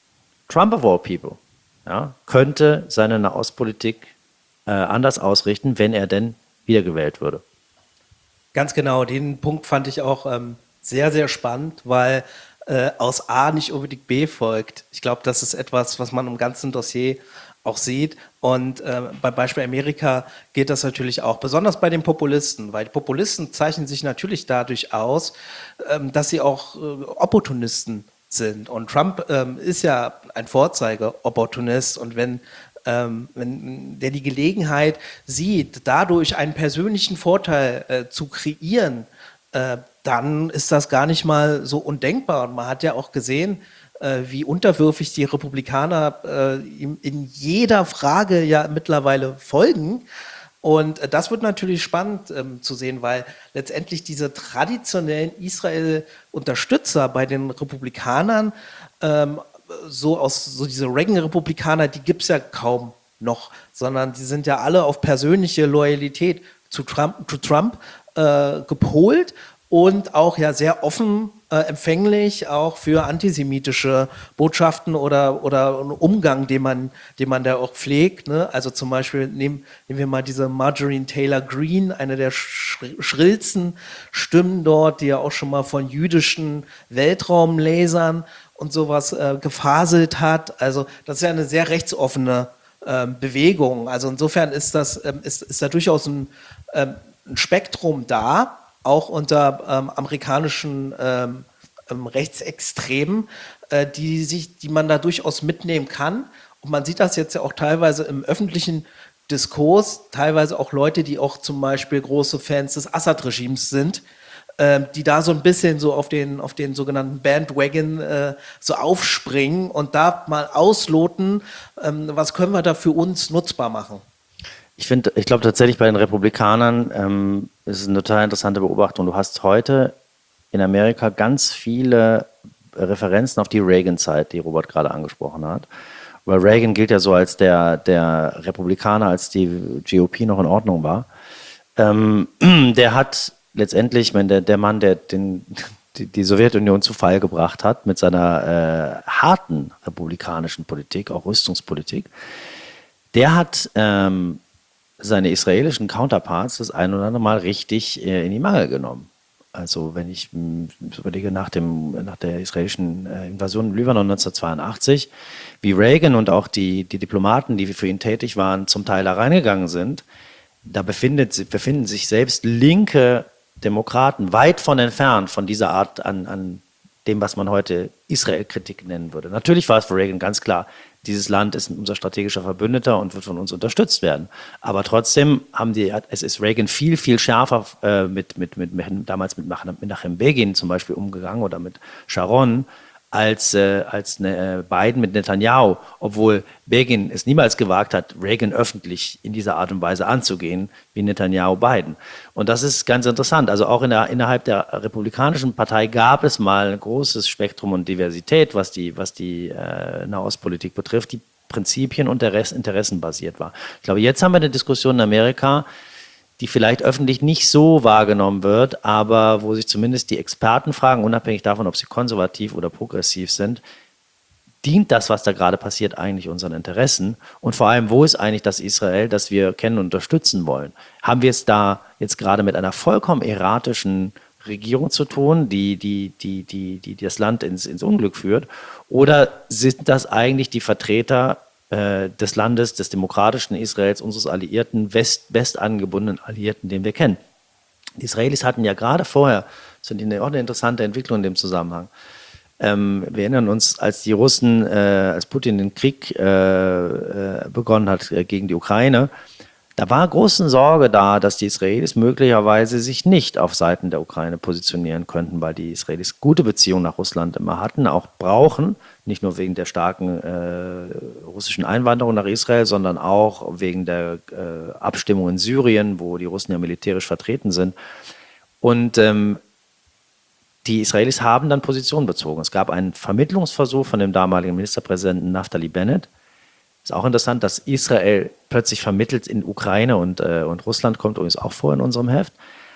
Trump of all people, ja, könnte seine Nahostpolitik äh, anders ausrichten, wenn er denn wiedergewählt würde. Ganz genau, den Punkt fand ich auch ähm, sehr, sehr spannend, weil äh, aus A nicht unbedingt B folgt. Ich glaube, das ist etwas, was man im ganzen Dossier auch sieht. Und äh, beim Beispiel Amerika geht das natürlich auch, besonders bei den Populisten, weil die Populisten zeichnen sich natürlich dadurch aus, ähm, dass sie auch äh, Opportunisten sind. Und Trump ähm, ist ja ein Vorzeige-Opportunist. Und wenn Ähm, wenn der die Gelegenheit sieht, dadurch einen persönlichen Vorteil äh, zu kreieren, äh, dann ist das gar nicht mal so undenkbar. Und man hat ja auch gesehen, äh, wie unterwürfig die Republikaner äh, in, in jeder Frage ja mittlerweile folgen. Und äh, das wird natürlich spannend ähm, zu sehen, weil letztendlich diese traditionellen Israel-Unterstützer bei den Republikanern ähm, so aus so diese Reagan-Republikaner, die gibt es ja kaum noch, sondern die sind ja alle auf persönliche Loyalität zu Trump, zu Trump äh, gepolt und auch ja sehr offen äh, empfänglich auch für antisemitische Botschaften oder, oder einen Umgang, den man, den man da auch pflegt. Ne? Also zum Beispiel nehmen, nehmen wir mal diese Marjorie Taylor Greene, eine der schrillsten Stimmen dort, die ja auch schon mal von jüdischen Weltraumlasern und sowas äh, gefaselt hat. Also das ist ja eine sehr rechtsoffene ähm, Bewegung. Also insofern ist das ähm, ist, ist da durchaus ein, ähm, ein Spektrum da, auch unter ähm, amerikanischen ähm, ähm, Rechtsextremen, äh, die sich, die man da durchaus mitnehmen kann. Und man sieht das jetzt ja auch teilweise im öffentlichen Diskurs, teilweise auch Leute, die auch zum Beispiel große Fans des Assad-Regimes sind, die da so ein bisschen so auf den, auf den sogenannten Bandwagon äh, so aufspringen und da mal ausloten, ähm, was können wir da für uns nutzbar machen. Ich finde, ich glaube tatsächlich bei den Republikanern ähm, ist es eine total interessante Beobachtung. Du hast heute in Amerika ganz viele Referenzen auf die Reagan-Zeit, die Robert gerade angesprochen hat. Weil Reagan gilt ja so als der, der Republikaner, als die G O P noch in Ordnung war. Ähm, der hat letztendlich, ich meine, der, der Mann, der den, die, die Sowjetunion zu Fall gebracht hat mit seiner äh, harten republikanischen Politik, auch Rüstungspolitik, der hat ähm, seine israelischen Counterparts das ein oder andere Mal richtig äh, in die Mangel genommen. Also wenn ich mh, überlege, nach, dem, nach der israelischen äh, Invasion im Libanon neunzehnhundertzweiundachtzig, wie Reagan und auch die, die Diplomaten, die für ihn tätig waren, zum Teil da reingegangen sind, da befindet, befinden sich selbst linke Demokraten weit von entfernt von dieser Art an, an dem, was man heute Israel-Kritik nennen würde. Natürlich war es für Reagan ganz klar, dieses Land ist unser strategischer Verbündeter und wird von uns unterstützt werden. Aber trotzdem haben die, es ist Reagan viel, viel schärfer äh, mit, mit, mit, damals mit Menachem Begin zum Beispiel umgegangen oder mit Sharon, als, äh, als ne, Biden mit Netanyahu, obwohl Begin es niemals gewagt hat, Reagan öffentlich in dieser Art und Weise anzugehen, wie Netanyahu Biden. Und das ist ganz interessant. Also auch in der, innerhalb der Republikanischen Partei gab es mal ein großes Spektrum und Diversität, was die, was die äh, Nahostpolitik betrifft, die Prinzipien und der Rest interessenbasiert war. Ich glaube, jetzt haben wir eine Diskussion in Amerika, die vielleicht öffentlich nicht so wahrgenommen wird, aber wo sich zumindest die Experten fragen, unabhängig davon, ob sie konservativ oder progressiv sind, dient das, was da gerade passiert, eigentlich unseren Interessen? Und vor allem, wo ist eigentlich das Israel, das wir kennen und unterstützen wollen? Haben wir es da jetzt gerade mit einer vollkommen erratischen Regierung zu tun, die, die, die, die, die das Land ins, ins Unglück führt? Oder sind das eigentlich die Vertreter des Landes, des demokratischen Israels, unseres Alliierten, West, westangebundenen Alliierten, den wir kennen? Die Israelis hatten ja gerade vorher, das finde ich auch eine interessante Entwicklung in dem Zusammenhang, Ähm, wir erinnern uns, als die Russen, äh, als Putin den Krieg äh, äh, begonnen hat äh, gegen die Ukraine, da war große Sorge da, dass die Israelis möglicherweise sich nicht auf Seiten der Ukraine positionieren könnten, weil die Israelis gute Beziehungen nach Russland immer hatten, auch brauchen, nicht nur wegen der starken äh, russischen Einwanderung nach Israel, sondern auch wegen der äh, Abstimmung in Syrien, wo die Russen ja militärisch vertreten sind. Und ähm, die Israelis haben dann Position bezogen. Es gab einen Vermittlungsversuch von dem damaligen Ministerpräsidenten Naftali Bennett. Ist auch interessant, dass Israel plötzlich vermittelt in Ukraine und, äh, und Russland kommt übrigens auch vor in unserem Heft.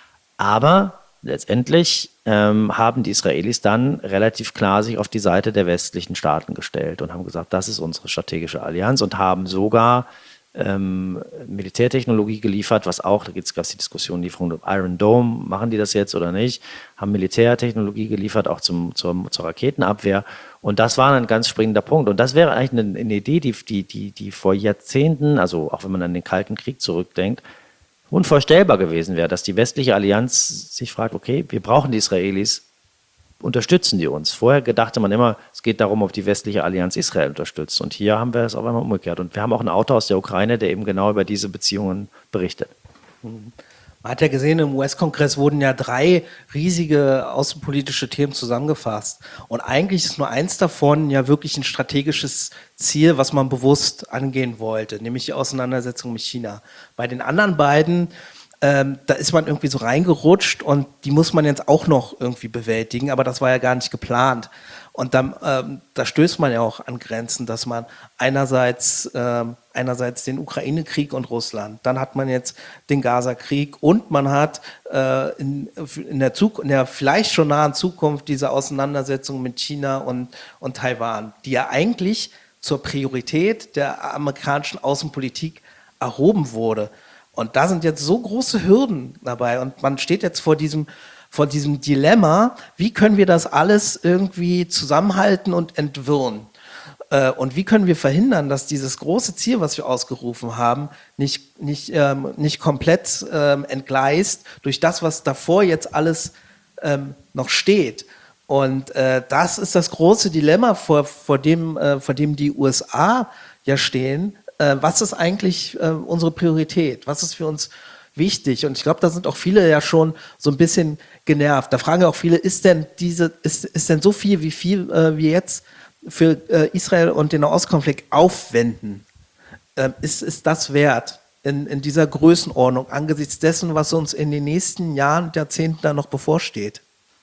Aber letztendlich ähm, haben die Israelis dann relativ klar sich auf die Seite der westlichen Staaten gestellt und haben gesagt, das ist unsere strategische Allianz und haben sogar ähm, Militärtechnologie geliefert, was auch, da gab es die Diskussion, Lieferung um Iron Dome, machen die das jetzt oder nicht, haben Militärtechnologie geliefert, auch zum, zur, zur Raketenabwehr. Und das war ein ganz springender Punkt. Und das wäre eigentlich eine, eine Idee, die, die, die, die vor Jahrzehnten, also auch wenn man an den Kalten Krieg zurückdenkt, unvorstellbar gewesen wäre, dass die westliche Allianz sich fragt, okay, wir brauchen die Israelis, unterstützen die uns. Vorher dachte man immer, es geht darum, ob die westliche Allianz Israel unterstützt. Und hier haben wir es auf einmal umgekehrt. Und wir haben auch einen Autor aus der Ukraine, der eben genau über diese Beziehungen berichtet. Man hat ja gesehen, im U S-Kongress wurden ja drei riesige außenpolitische Themen zusammengefasst. Und eigentlich ist nur eins davon ja wirklich ein strategisches Ziel, was man bewusst angehen wollte, nämlich die Auseinandersetzung mit China. Bei den anderen beiden, ähm, da ist man irgendwie so reingerutscht und die muss man jetzt auch noch irgendwie bewältigen, aber das war ja gar nicht geplant. Und dann, ähm, da stößt man ja auch an Grenzen, dass man einerseits, ähm, einerseits den Ukraine-Krieg und Russland, dann hat man jetzt den Gaza-Krieg und man hat äh, in, in, der Zuk- in der vielleicht schon nahen Zukunft diese Auseinandersetzung mit China und, und Taiwan, die ja eigentlich zur Priorität der amerikanischen Außenpolitik erhoben wurde. Und da sind jetzt so große Hürden dabei und man steht jetzt vor diesem vor diesem Dilemma, wie können wir das alles irgendwie zusammenhalten und entwirren? Äh, und wie können wir verhindern, dass dieses große Ziel, was wir ausgerufen haben, nicht, nicht, ähm, nicht komplett ähm, entgleist durch das, was davor jetzt alles ähm, noch steht. Und äh, das ist das große Dilemma, vor, vor, dem, äh, vor dem die U S A ja stehen. Äh, was ist eigentlich äh, unsere Priorität? Was ist für uns wichtig? Und ich glaube, da sind auch viele ja schon so ein bisschen genervt. Da fragen ja auch viele, ist denn diese, ist, ist denn so viel, wie viel äh, wir jetzt für äh, Israel und den Nahostkonflikt aufwenden, äh, ist, ist das wert in, in dieser Größenordnung angesichts dessen, was uns in den nächsten Jahren und Jahrzehnten da noch bevorsteht?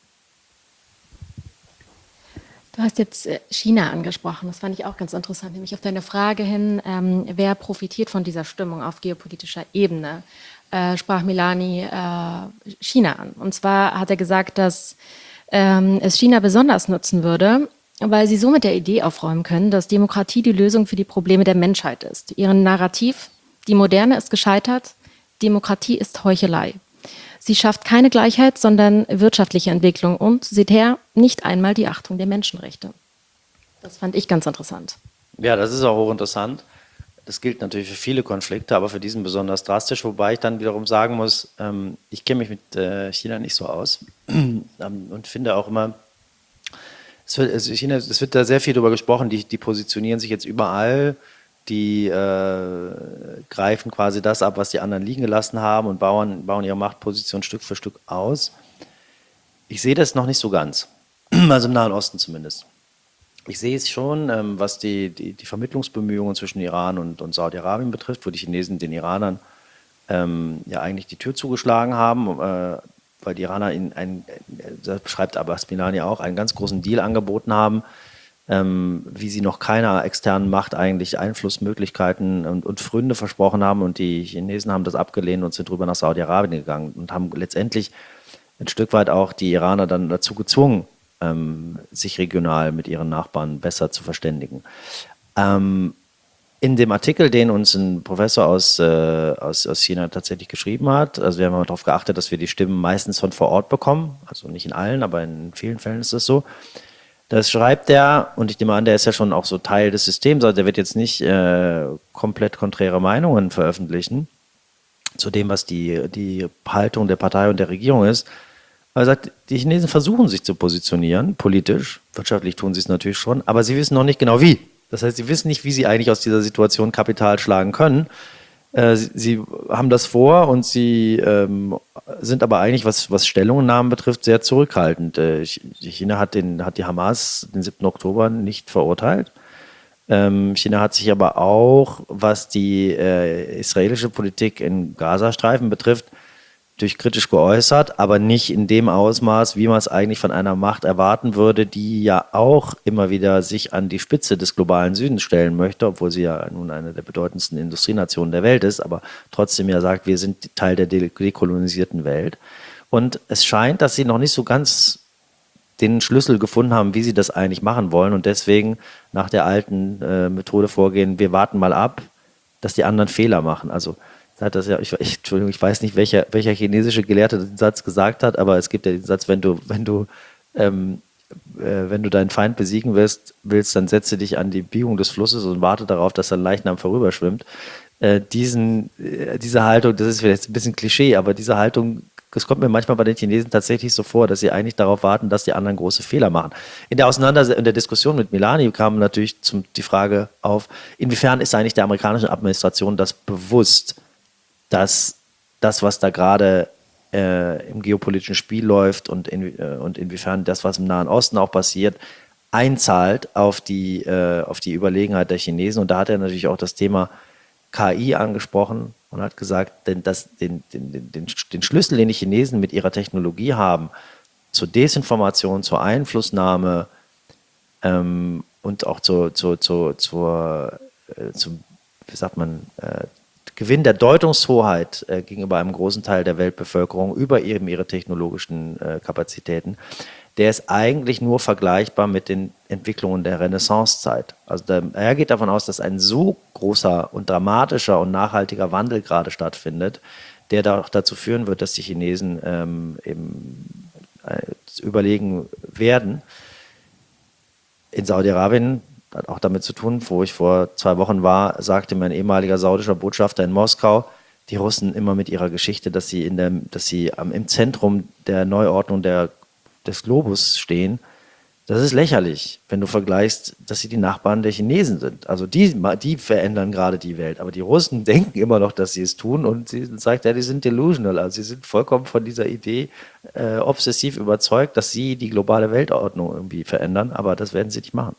Du hast jetzt China angesprochen, das fand ich auch ganz interessant, nämlich auf deine Frage hin, ähm, wer profitiert von dieser Stimmung auf geopolitischer Ebene, äh, sprach Milani äh, China an. Und zwar hat er gesagt, dass ähm, es China besonders nutzen würde, weil sie so mit der Idee aufräumen können, dass Demokratie die Lösung für die Probleme der Menschheit ist. Ihren Narrativ, die Moderne ist gescheitert, Demokratie ist Heuchelei. Sie schafft keine Gleichheit, sondern wirtschaftliche Entwicklung und, seht her, nicht einmal die Achtung der Menschenrechte. Das fand ich ganz interessant. Ja, das ist auch hochinteressant. Das gilt natürlich für viele Konflikte, aber für diesen besonders drastisch, wobei ich dann wiederum sagen muss, ähm, ich kenne mich mit äh, China nicht so aus ähm, und finde auch immer, es wird, also China, es wird da sehr viel darüber gesprochen, die, die positionieren sich jetzt überall, die äh, greifen quasi das ab, was die anderen liegen gelassen haben und bauen, bauen ihre Machtposition Stück für Stück aus. Ich sehe das noch nicht so ganz, also im Nahen Osten zumindest. Ich sehe es schon, ähm, was die, die, die Vermittlungsbemühungen zwischen Iran und, und Saudi-Arabien betrifft, wo die Chinesen den Iranern ähm, ja eigentlich die Tür zugeschlagen haben, äh, weil die Iraner ihnen, ein, das beschreibt Abbas Milani auch, einen ganz großen Deal angeboten haben, Ähm, wie sie noch keiner externen Macht eigentlich Einflussmöglichkeiten und, und Pfründe versprochen haben. Und die Chinesen haben das abgelehnt und sind drüber nach Saudi-Arabien gegangen und haben letztendlich ein Stück weit auch die Iraner dann dazu gezwungen, ähm, sich regional mit ihren Nachbarn besser zu verständigen. Ähm, in dem Artikel, den uns ein Professor aus, äh, aus, aus China tatsächlich geschrieben hat, also wir haben darauf geachtet, dass wir die Stimmen meistens von vor Ort bekommen, also nicht in allen, aber in vielen Fällen ist das so. Das schreibt er, und ich nehme an, der ist ja schon auch so Teil des Systems, also der wird jetzt nicht äh, komplett konträre Meinungen veröffentlichen zu dem, was die, die Haltung der Partei und der Regierung ist. Er sagt, die Chinesen versuchen sich zu positionieren, politisch, wirtschaftlich tun sie es natürlich schon, aber sie wissen noch nicht genau wie. Das heißt, sie wissen nicht, wie sie eigentlich aus dieser Situation Kapital schlagen können. Äh, sie, sie haben das vor und sie ähm, sind aber eigentlich, was, was Stellungnahmen betrifft, sehr zurückhaltend. Äh, China hat, den, hat die Hamas den siebten Oktober nicht verurteilt. Ähm, China hat sich aber auch, was die äh, israelische Politik in Gazastreifen betrifft, durch kritisch geäußert, aber nicht in dem Ausmaß, wie man es eigentlich von einer Macht erwarten würde, die ja auch immer wieder sich an die Spitze des globalen Südens stellen möchte, obwohl sie ja nun eine der bedeutendsten Industrienationen der Welt ist, aber trotzdem ja sagt, wir sind Teil der dekolonisierten Welt. Und es scheint, dass sie noch nicht so ganz den Schlüssel gefunden haben, wie sie das eigentlich machen wollen und deswegen nach der alten äh, Methode vorgehen, wir warten mal ab, dass die anderen Fehler machen. Also hat das ja, ich, ich, Entschuldigung, ich weiß nicht, welcher, welcher chinesische Gelehrte den Satz gesagt hat, aber es gibt ja den Satz, wenn du, wenn du, ähm, äh, wenn du deinen Feind besiegen willst, willst, dann setze dich an die Biegung des Flusses und warte darauf, dass dein Leichnam vorüberschwimmt. Äh, diesen, äh, diese Haltung, das ist vielleicht ein bisschen Klischee, aber diese Haltung, es kommt mir manchmal bei den Chinesen tatsächlich so vor, dass sie eigentlich darauf warten, dass die anderen große Fehler machen. In der Auseinandersetzung, in der Diskussion mit Milani kam natürlich zum, die Frage auf, inwiefern ist eigentlich der amerikanischen Administration das bewusst, dass das, was da gerade äh, im geopolitischen Spiel läuft und, in, äh, und inwiefern das, was im Nahen Osten auch passiert, einzahlt auf die, äh, auf die Überlegenheit der Chinesen. Und da hat er natürlich auch das Thema K I angesprochen und hat gesagt, denn das, den, den, den, den Schlüssel, den die Chinesen mit ihrer Technologie haben, zur Desinformation, zur Einflussnahme ähm, und auch zur, zur, zur, zur, äh, zum, wie sagt man, äh, Gewinn der Deutungshoheit äh, gegenüber einem großen Teil der Weltbevölkerung über eben ihre technologischen äh, Kapazitäten, der ist eigentlich nur vergleichbar mit den Entwicklungen der Renaissancezeit. Also der, er geht davon aus, dass ein so großer und dramatischer und nachhaltiger Wandel gerade stattfindet, der da auch dazu führen wird, dass die Chinesen ähm, eben äh, überlegen werden. In Saudi-Arabien hat auch damit zu tun, wo ich vor zwei Wochen war, sagte mein ehemaliger saudischer Botschafter in Moskau, die Russen immer mit ihrer Geschichte, dass sie, in der, dass sie am, im Zentrum der Neuordnung der, des Globus stehen. Das ist lächerlich, wenn du vergleichst, dass sie die Nachbarn der Chinesen sind. Also die, die verändern gerade die Welt. Aber die Russen denken immer noch, dass sie es tun und sie sagt, ja, die sind delusional. Also sie sind vollkommen von dieser Idee äh, obsessiv überzeugt, dass sie die globale Weltordnung irgendwie verändern. Aber das werden sie nicht machen.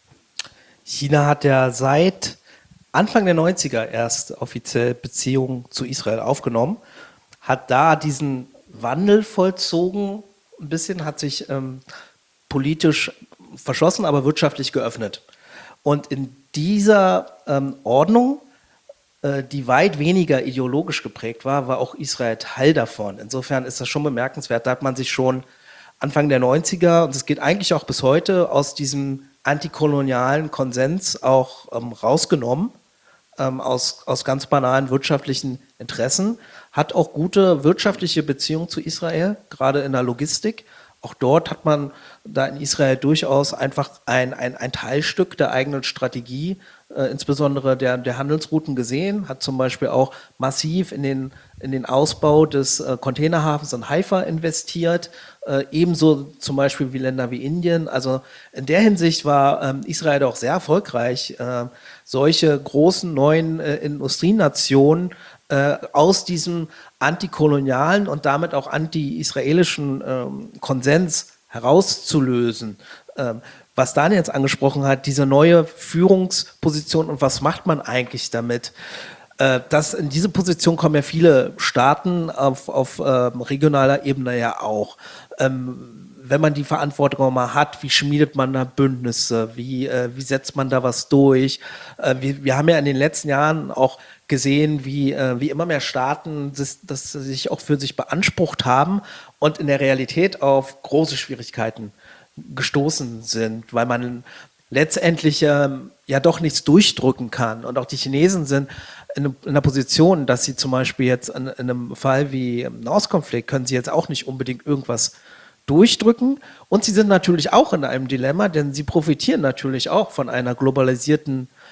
China hat ja seit Anfang der neunziger erst offiziell Beziehungen zu Israel aufgenommen, hat da diesen Wandel vollzogen, ein bisschen hat sich ähm, politisch verschlossen, aber wirtschaftlich geöffnet. Und in dieser ähm, Ordnung, äh, die weit weniger ideologisch geprägt war, war auch Israel Teil davon. Insofern ist das schon bemerkenswert, da hat man sich schon Anfang der neunziger, und es geht eigentlich auch bis heute, aus diesem antikolonialen Konsens auch ähm, rausgenommen, ähm, aus, aus ganz banalen wirtschaftlichen Interessen, hat auch gute wirtschaftliche Beziehungen zu Israel, gerade in der Logistik. Auch dort hat man da in Israel durchaus einfach ein, ein, ein Teilstück der eigenen Strategie, äh, insbesondere der, der Handelsrouten gesehen, hat zum Beispiel auch massiv in den, in den Ausbau des äh, Containerhafens in Haifa investiert, äh, ebenso zum Beispiel wie Länder wie Indien. Also in der Hinsicht war ähm, Israel auch sehr erfolgreich, äh, solche großen neuen äh, Industrienationen äh, aus diesem antikolonialen und damit auch anti-israelischen ähm, Konsens herauszulösen. Ähm, was Daniel jetzt angesprochen hat, diese neue Führungsposition und was macht man eigentlich damit? Äh, das, in diese Position kommen ja viele Staaten auf, auf ähm, regionaler Ebene ja auch. Ähm, wenn man die Verantwortung mal hat, wie schmiedet man da Bündnisse, wie, äh, wie setzt man da was durch? Äh, wir, wir haben ja in den letzten Jahren auch gesehen, wie, äh, wie immer mehr Staaten das, das sich auch für sich beansprucht haben und in der Realität auf große Schwierigkeiten gestoßen sind, weil man letztendlich ähm, ja doch nichts durchdrücken kann. Und auch die Chinesen sind in, in einer Position, dass sie zum Beispiel jetzt in, in einem Fall wie im Nahostkonflikt können sie jetzt auch nicht unbedingt irgendwas durchdrücken. Und sie sind natürlich auch in einem Dilemma, denn sie profitieren natürlich auch von einer globalisierten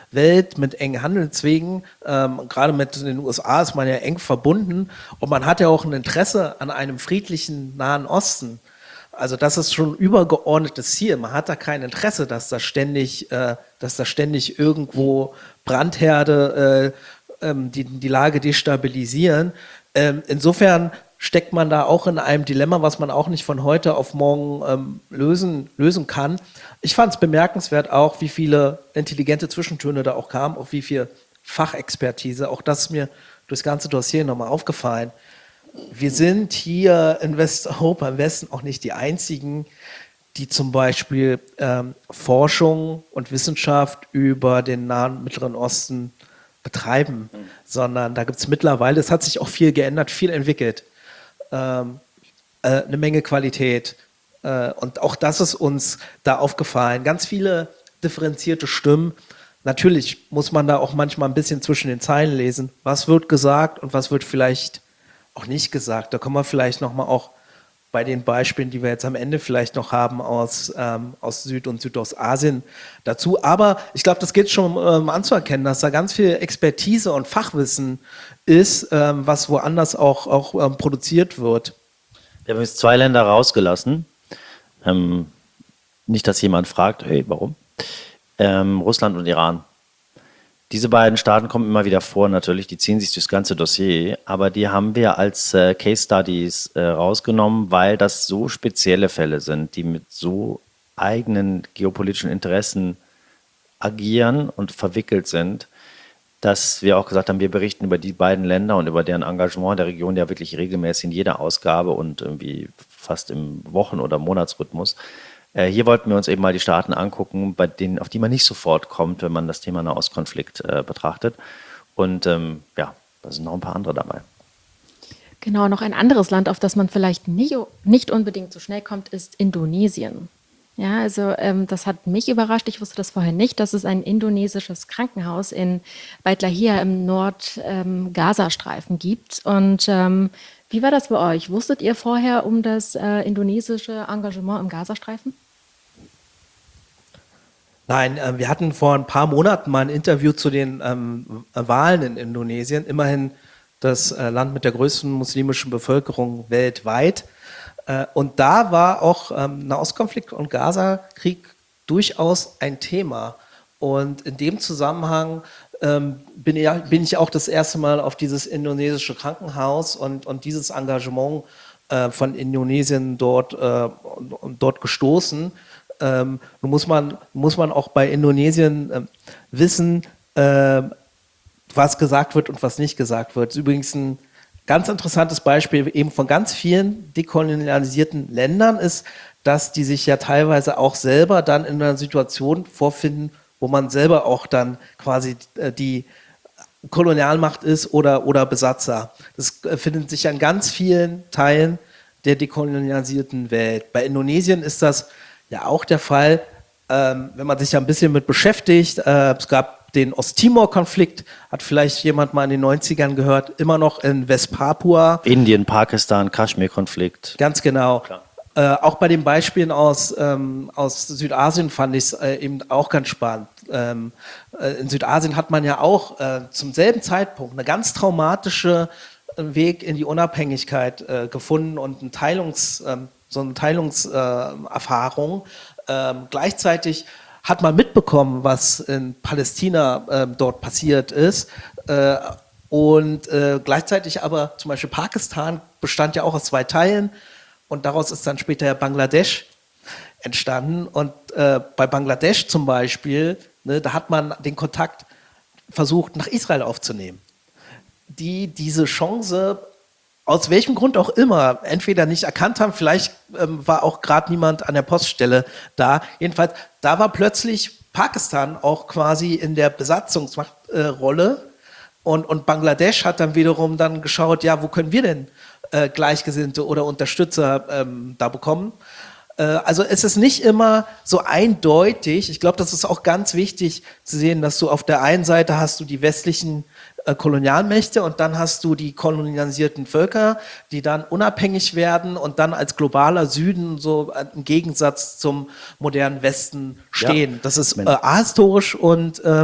Welt mit engen Handelswegen. Ähm, gerade mit den U S A ist man ja eng verbunden und man hat ja auch ein Interesse an einem friedlichen Nahen Osten. Also das ist schon ein übergeordnetes Ziel. Man hat da kein Interesse, dass da ständig, äh, dass da ständig irgendwo Brandherde äh, ähm, die, die Lage destabilisieren. Ähm, insofern steckt man da auch in einem Dilemma, was man auch nicht von heute auf morgen ähm, lösen, lösen kann. Ich fand es bemerkenswert auch, wie viele intelligente Zwischentöne da auch kamen, auch wie viel Fachexpertise. Auch das ist mir durchs ganze Dossier nochmal aufgefallen. Wir sind hier in Westeuropa, im Westen auch nicht die Einzigen, die zum Beispiel ähm, Forschung und Wissenschaft über den Nahen Mittleren Osten betreiben, mhm. sondern da gibt es mittlerweile, es hat sich auch viel geändert, viel entwickelt, ähm, äh, eine Menge Qualität. Äh, und auch das ist uns da aufgefallen. Ganz viele differenzierte Stimmen. Natürlich muss man da auch manchmal ein bisschen zwischen den Zeilen lesen. Was wird gesagt und was wird vielleicht auch nicht gesagt. Da kommen wir vielleicht nochmal auch bei den Beispielen, die wir jetzt am Ende vielleicht noch haben aus, ähm, aus Süd- und Südostasien dazu. Aber ich glaube, das geht schon ähm, anzuerkennen, dass da ganz viel Expertise und Fachwissen ist, ähm, was woanders auch, auch ähm, produziert wird. Wir haben jetzt zwei Länder rausgelassen. Ähm, nicht, dass jemand fragt, hey, warum? Ähm, Russland und Iran. Diese beiden Staaten kommen immer wieder vor, natürlich, die ziehen sich durchs ganze Dossier, aber die haben wir als äh, Case Studies äh, rausgenommen, weil das so spezielle Fälle sind, die mit so eigenen geopolitischen Interessen agieren und verwickelt sind, dass wir auch gesagt haben, wir berichten über die beiden Länder und über deren Engagement in der Region ja wirklich regelmäßig in jeder Ausgabe und irgendwie fast im Wochen- oder Monatsrhythmus. Hier wollten wir uns eben mal die Staaten angucken, bei denen, auf die man nicht sofort kommt, wenn man das Thema Nahostkonflikt äh, betrachtet. Und ähm, ja, da sind noch ein paar andere dabei. Genau, noch ein anderes Land, auf das man vielleicht nicht, nicht unbedingt so schnell kommt, ist Indonesien. Ja, also ähm, das hat mich überrascht. Ich wusste das vorher nicht, dass es ein indonesisches Krankenhaus in Beit Lahia im Nord-Gaza-Streifen ähm, gibt. Und ähm, wie war das bei euch? Wusstet ihr vorher um das äh, indonesische Engagement im Gazastreifen? Nein, äh, wir hatten vor ein paar Monaten mal ein Interview zu den ähm, Wahlen in Indonesien. Immerhin das äh, Land mit der größten muslimischen Bevölkerung weltweit. Äh, und da war auch ähm, Nahostkonflikt und Gaza-Krieg durchaus ein Thema. Und in dem Zusammenhang ähm, bin, ich, bin ich auch das erste Mal auf dieses indonesische Krankenhaus und, und dieses Engagement äh, von Indonesien dort, äh, dort gestoßen. Ähm, nun muss man, muss man auch bei Indonesien äh, wissen, äh, was gesagt wird und was nicht gesagt wird. Das ist übrigens ein ganz interessantes Beispiel eben von ganz vielen dekolonialisierten Ländern ist, dass die sich ja teilweise auch selber dann in einer Situation vorfinden, wo man selber auch dann quasi äh, die Kolonialmacht ist oder, oder Besatzer. Das äh, findet sich an ganz vielen Teilen der dekolonialisierten Welt. Bei Indonesien ist das ja auch der Fall, ähm, wenn man sich ja ein bisschen mit beschäftigt. Äh, es gab den Osttimor-Konflikt, hat vielleicht jemand mal in den neunzigern gehört, immer noch in Westpapua. Indien, Pakistan, Kaschmir-Konflikt. Ganz genau. Äh, auch bei den Beispielen aus, ähm, aus Südasien fand ich es äh, eben auch ganz spannend. Ähm, äh, in Südasien hat man ja auch äh, zum selben Zeitpunkt eine ganz traumatische äh, Weg in die Unabhängigkeit äh, gefunden und ein Teilungs, ähm, so eine Teilungserfahrung. Äh, ähm, gleichzeitig hat man mitbekommen, was in Palästina äh, dort passiert ist. Äh, und äh, gleichzeitig aber zum Beispiel Pakistan bestand ja auch aus zwei Teilen. Und daraus ist dann später ja Bangladesch entstanden. Und äh, bei Bangladesch zum Beispiel, ne, da hat man den Kontakt versucht, nach Israel aufzunehmen. Die diese Chance, aus welchem Grund auch immer, entweder nicht erkannt haben, vielleicht ähm, war auch gerade niemand an der Poststelle da. Jedenfalls, da war plötzlich Pakistan auch quasi in der Besatzungsrolle. Äh, und, und Bangladesch hat dann wiederum dann geschaut, ja, wo können wir denn Äh, Gleichgesinnte oder Unterstützer ähm, da bekommen. Äh, also es ist nicht immer so eindeutig. Ich glaube, das ist auch ganz wichtig zu sehen, dass du auf der einen Seite hast du die westlichen äh, Kolonialmächte und dann hast du die kolonialisierten Völker, die dann unabhängig werden und dann als globaler Süden so im Gegensatz zum modernen Westen stehen. Ja. Das ist äh, ahistorisch und äh,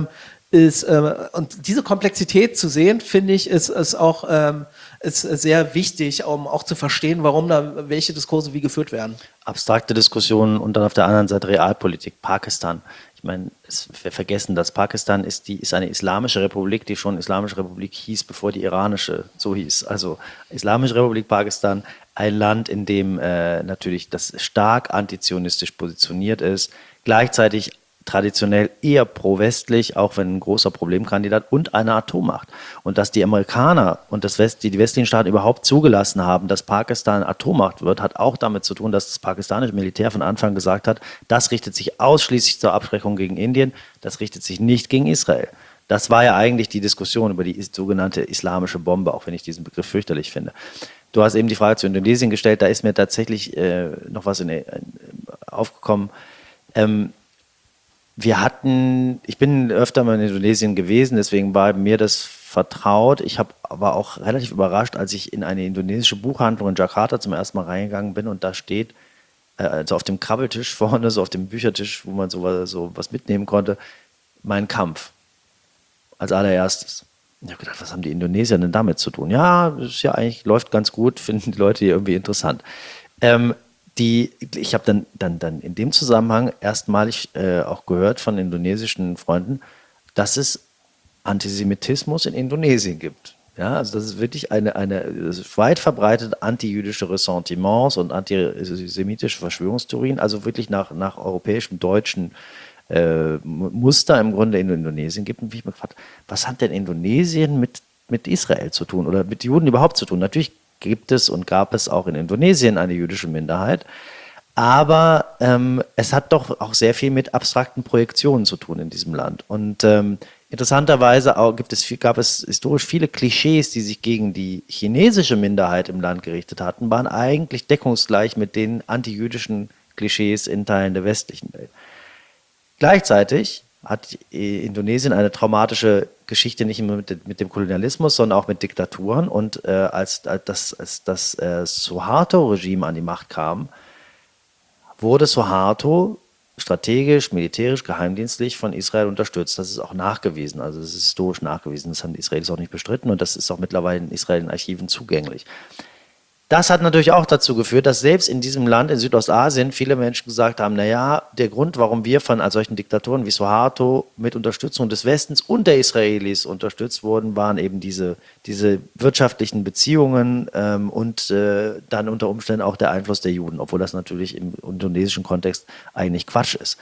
ist, äh, und diese Komplexität zu sehen, finde ich, ist, ist auch ähm, ist sehr wichtig, um auch zu verstehen, warum da welche Diskurse wie geführt werden. Abstrakte Diskussionen und dann auf der anderen Seite Realpolitik. Pakistan. Ich meine, es, wir vergessen, dass Pakistan ist, die, ist eine islamische Republik, die schon Islamische Republik hieß, bevor die iranische so hieß. Also Islamische Republik Pakistan, ein Land, in dem äh, natürlich das stark antizionistisch positioniert ist, gleichzeitig traditionell eher pro-westlich, auch wenn ein großer Problemkandidat, und eine Atommacht. Und dass die Amerikaner und das West, die, die westlichen Staaten überhaupt zugelassen haben, dass Pakistan Atommacht wird, hat auch damit zu tun, dass das pakistanische Militär von Anfang gesagt hat, das richtet sich ausschließlich zur Abschreckung gegen Indien, das richtet sich nicht gegen Israel. Das war ja eigentlich die Diskussion über die sogenannte islamische Bombe, auch wenn ich diesen Begriff fürchterlich finde. Du hast eben die Frage zu Indonesien gestellt, da ist mir tatsächlich äh, noch was in, in, aufgekommen. Ähm, Wir hatten, ich bin öfter mal in Indonesien gewesen, deswegen war mir das vertraut. Ich habe aber auch relativ überrascht, als ich in eine indonesische Buchhandlung in Jakarta zum ersten Mal reingegangen bin und da steht, äh, also auf dem Krabbeltisch vorne, so auf dem Büchertisch, wo man so, so was mitnehmen konnte, Mein Kampf als allererstes. Ich habe gedacht, was haben die Indonesier denn damit zu tun? Ja, das ist ja eigentlich, läuft ganz gut, finden die Leute hier irgendwie interessant. Ähm, Die, ich habe dann, dann, dann in dem Zusammenhang erstmalig äh, auch gehört von indonesischen Freunden, dass es Antisemitismus in Indonesien gibt. Ja, also das ist wirklich eine, eine das ist weit verbreitete antijüdische Ressentiments und antisemitische Verschwörungstheorien, also wirklich nach, nach europäischem, deutschen äh, Muster im Grunde in Indonesien gibt. Und wie ich mir gefragt, was hat denn Indonesien mit, mit Israel zu tun oder mit Juden überhaupt zu tun? Natürlich gibt es und gab es auch in Indonesien eine jüdische Minderheit. Aber ähm, es hat doch auch sehr viel mit abstrakten Projektionen zu tun in diesem Land. Und ähm, interessanterweise auch gibt es, gab es historisch viele Klischees, die sich gegen die chinesische Minderheit im Land gerichtet hatten, waren eigentlich deckungsgleich mit den antijüdischen Klischees in Teilen der westlichen Welt. Gleichzeitig hat Indonesien eine traumatische Geschichte nicht nur mit, mit dem Kolonialismus, sondern auch mit Diktaturen. Und äh, als, als das, als das äh, Suharto-Regime an die Macht kam, wurde Suharto strategisch, militärisch, geheimdienstlich von Israel unterstützt. Das ist auch nachgewiesen, also das ist historisch nachgewiesen. Das haben die Israelis auch nicht bestritten und das ist auch mittlerweile in Israel in Archiven zugänglich. Das hat natürlich auch dazu geführt, dass selbst in diesem Land, in Südostasien, viele Menschen gesagt haben, naja, der Grund, warum wir von solchen Diktatoren wie Suharto mit Unterstützung des Westens und der Israelis unterstützt wurden, waren eben diese, diese wirtschaftlichen Beziehungen ähm, und äh, dann unter Umständen auch der Einfluss der Juden, obwohl das natürlich im indonesischen Kontext eigentlich Quatsch ist.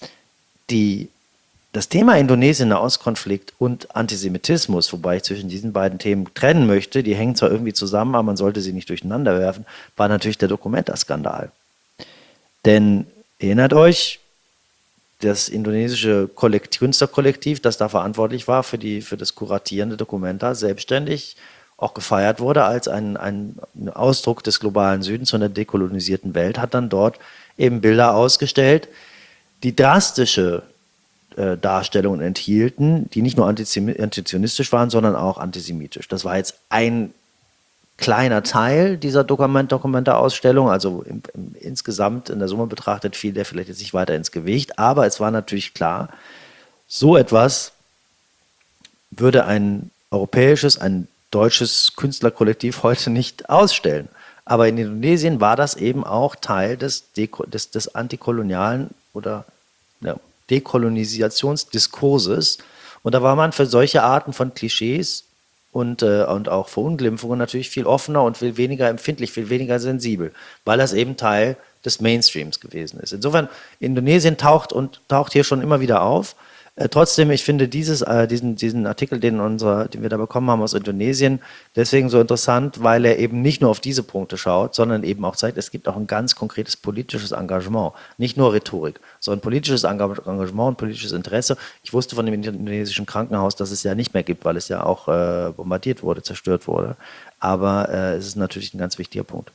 Die Das Thema Indonesien, Nahostkonflikt und Antisemitismus, wobei ich zwischen diesen beiden Themen trennen möchte, die hängen zwar irgendwie zusammen, aber man sollte sie nicht durcheinander werfen, war natürlich der Documenta-Skandal. Denn erinnert euch, das indonesische Kollektiv, Künstlerkollektiv, das da verantwortlich war für, die, für das kuratierende Documenta, selbstständig auch gefeiert wurde als ein, ein Ausdruck des globalen Südens und der dekolonisierten Welt, hat dann dort eben Bilder ausgestellt, die drastische Darstellungen enthielten, die nicht nur antizionistisch waren, sondern auch antisemitisch. Das war jetzt ein kleiner Teil dieser Dokument Dokumenta-Ausstellung, also im, im, insgesamt in der Summe betrachtet fiel der vielleicht jetzt nicht weiter ins Gewicht, aber es war natürlich klar, so etwas würde ein europäisches, ein deutsches Künstlerkollektiv heute nicht ausstellen. Aber in Indonesien war das eben auch Teil des, Deko des, des antikolonialen oder ja, Dekolonisationsdiskurses. Und da war man für solche Arten von Klischees und, äh, und auch Verunglimpfungen natürlich viel offener und viel weniger empfindlich, viel weniger sensibel, weil das eben Teil des Mainstreams gewesen ist. Insofern, Indonesien taucht und taucht hier schon immer wieder auf. Äh, trotzdem, ich finde dieses, äh, diesen, diesen Artikel, den, unsere, den wir da bekommen haben aus Indonesien, deswegen so interessant, weil er eben nicht nur auf diese Punkte schaut, sondern eben auch zeigt, es gibt auch ein ganz konkretes politisches Engagement. Nicht nur Rhetorik, sondern politisches Engagement und politisches Interesse. Ich wusste von dem indonesischen Krankenhaus, dass es ja nicht mehr gibt, weil es ja auch äh, bombardiert wurde, zerstört wurde. Aber äh, es ist natürlich ein ganz wichtiger Punkt.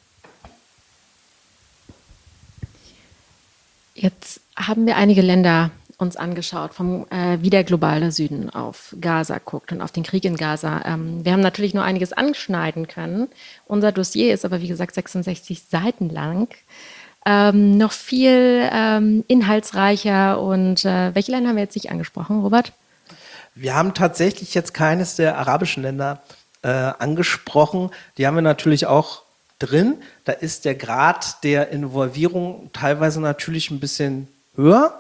Jetzt haben wir einige Länder uns angeschaut, vom, äh, wie der globale Süden auf Gaza guckt und auf den Krieg in Gaza. Ähm, wir haben natürlich nur einiges anschneiden können. Unser Dossier ist aber, wie gesagt, sechsundsechzig Seiten lang. Ähm, noch viel ähm, inhaltsreicher. Und äh, welche Länder haben wir jetzt nicht angesprochen, Robert? Wir haben tatsächlich jetzt keines der arabischen Länder äh, angesprochen. Die haben wir natürlich auch drin. Da ist der Grad der Involvierung teilweise natürlich ein bisschen höher.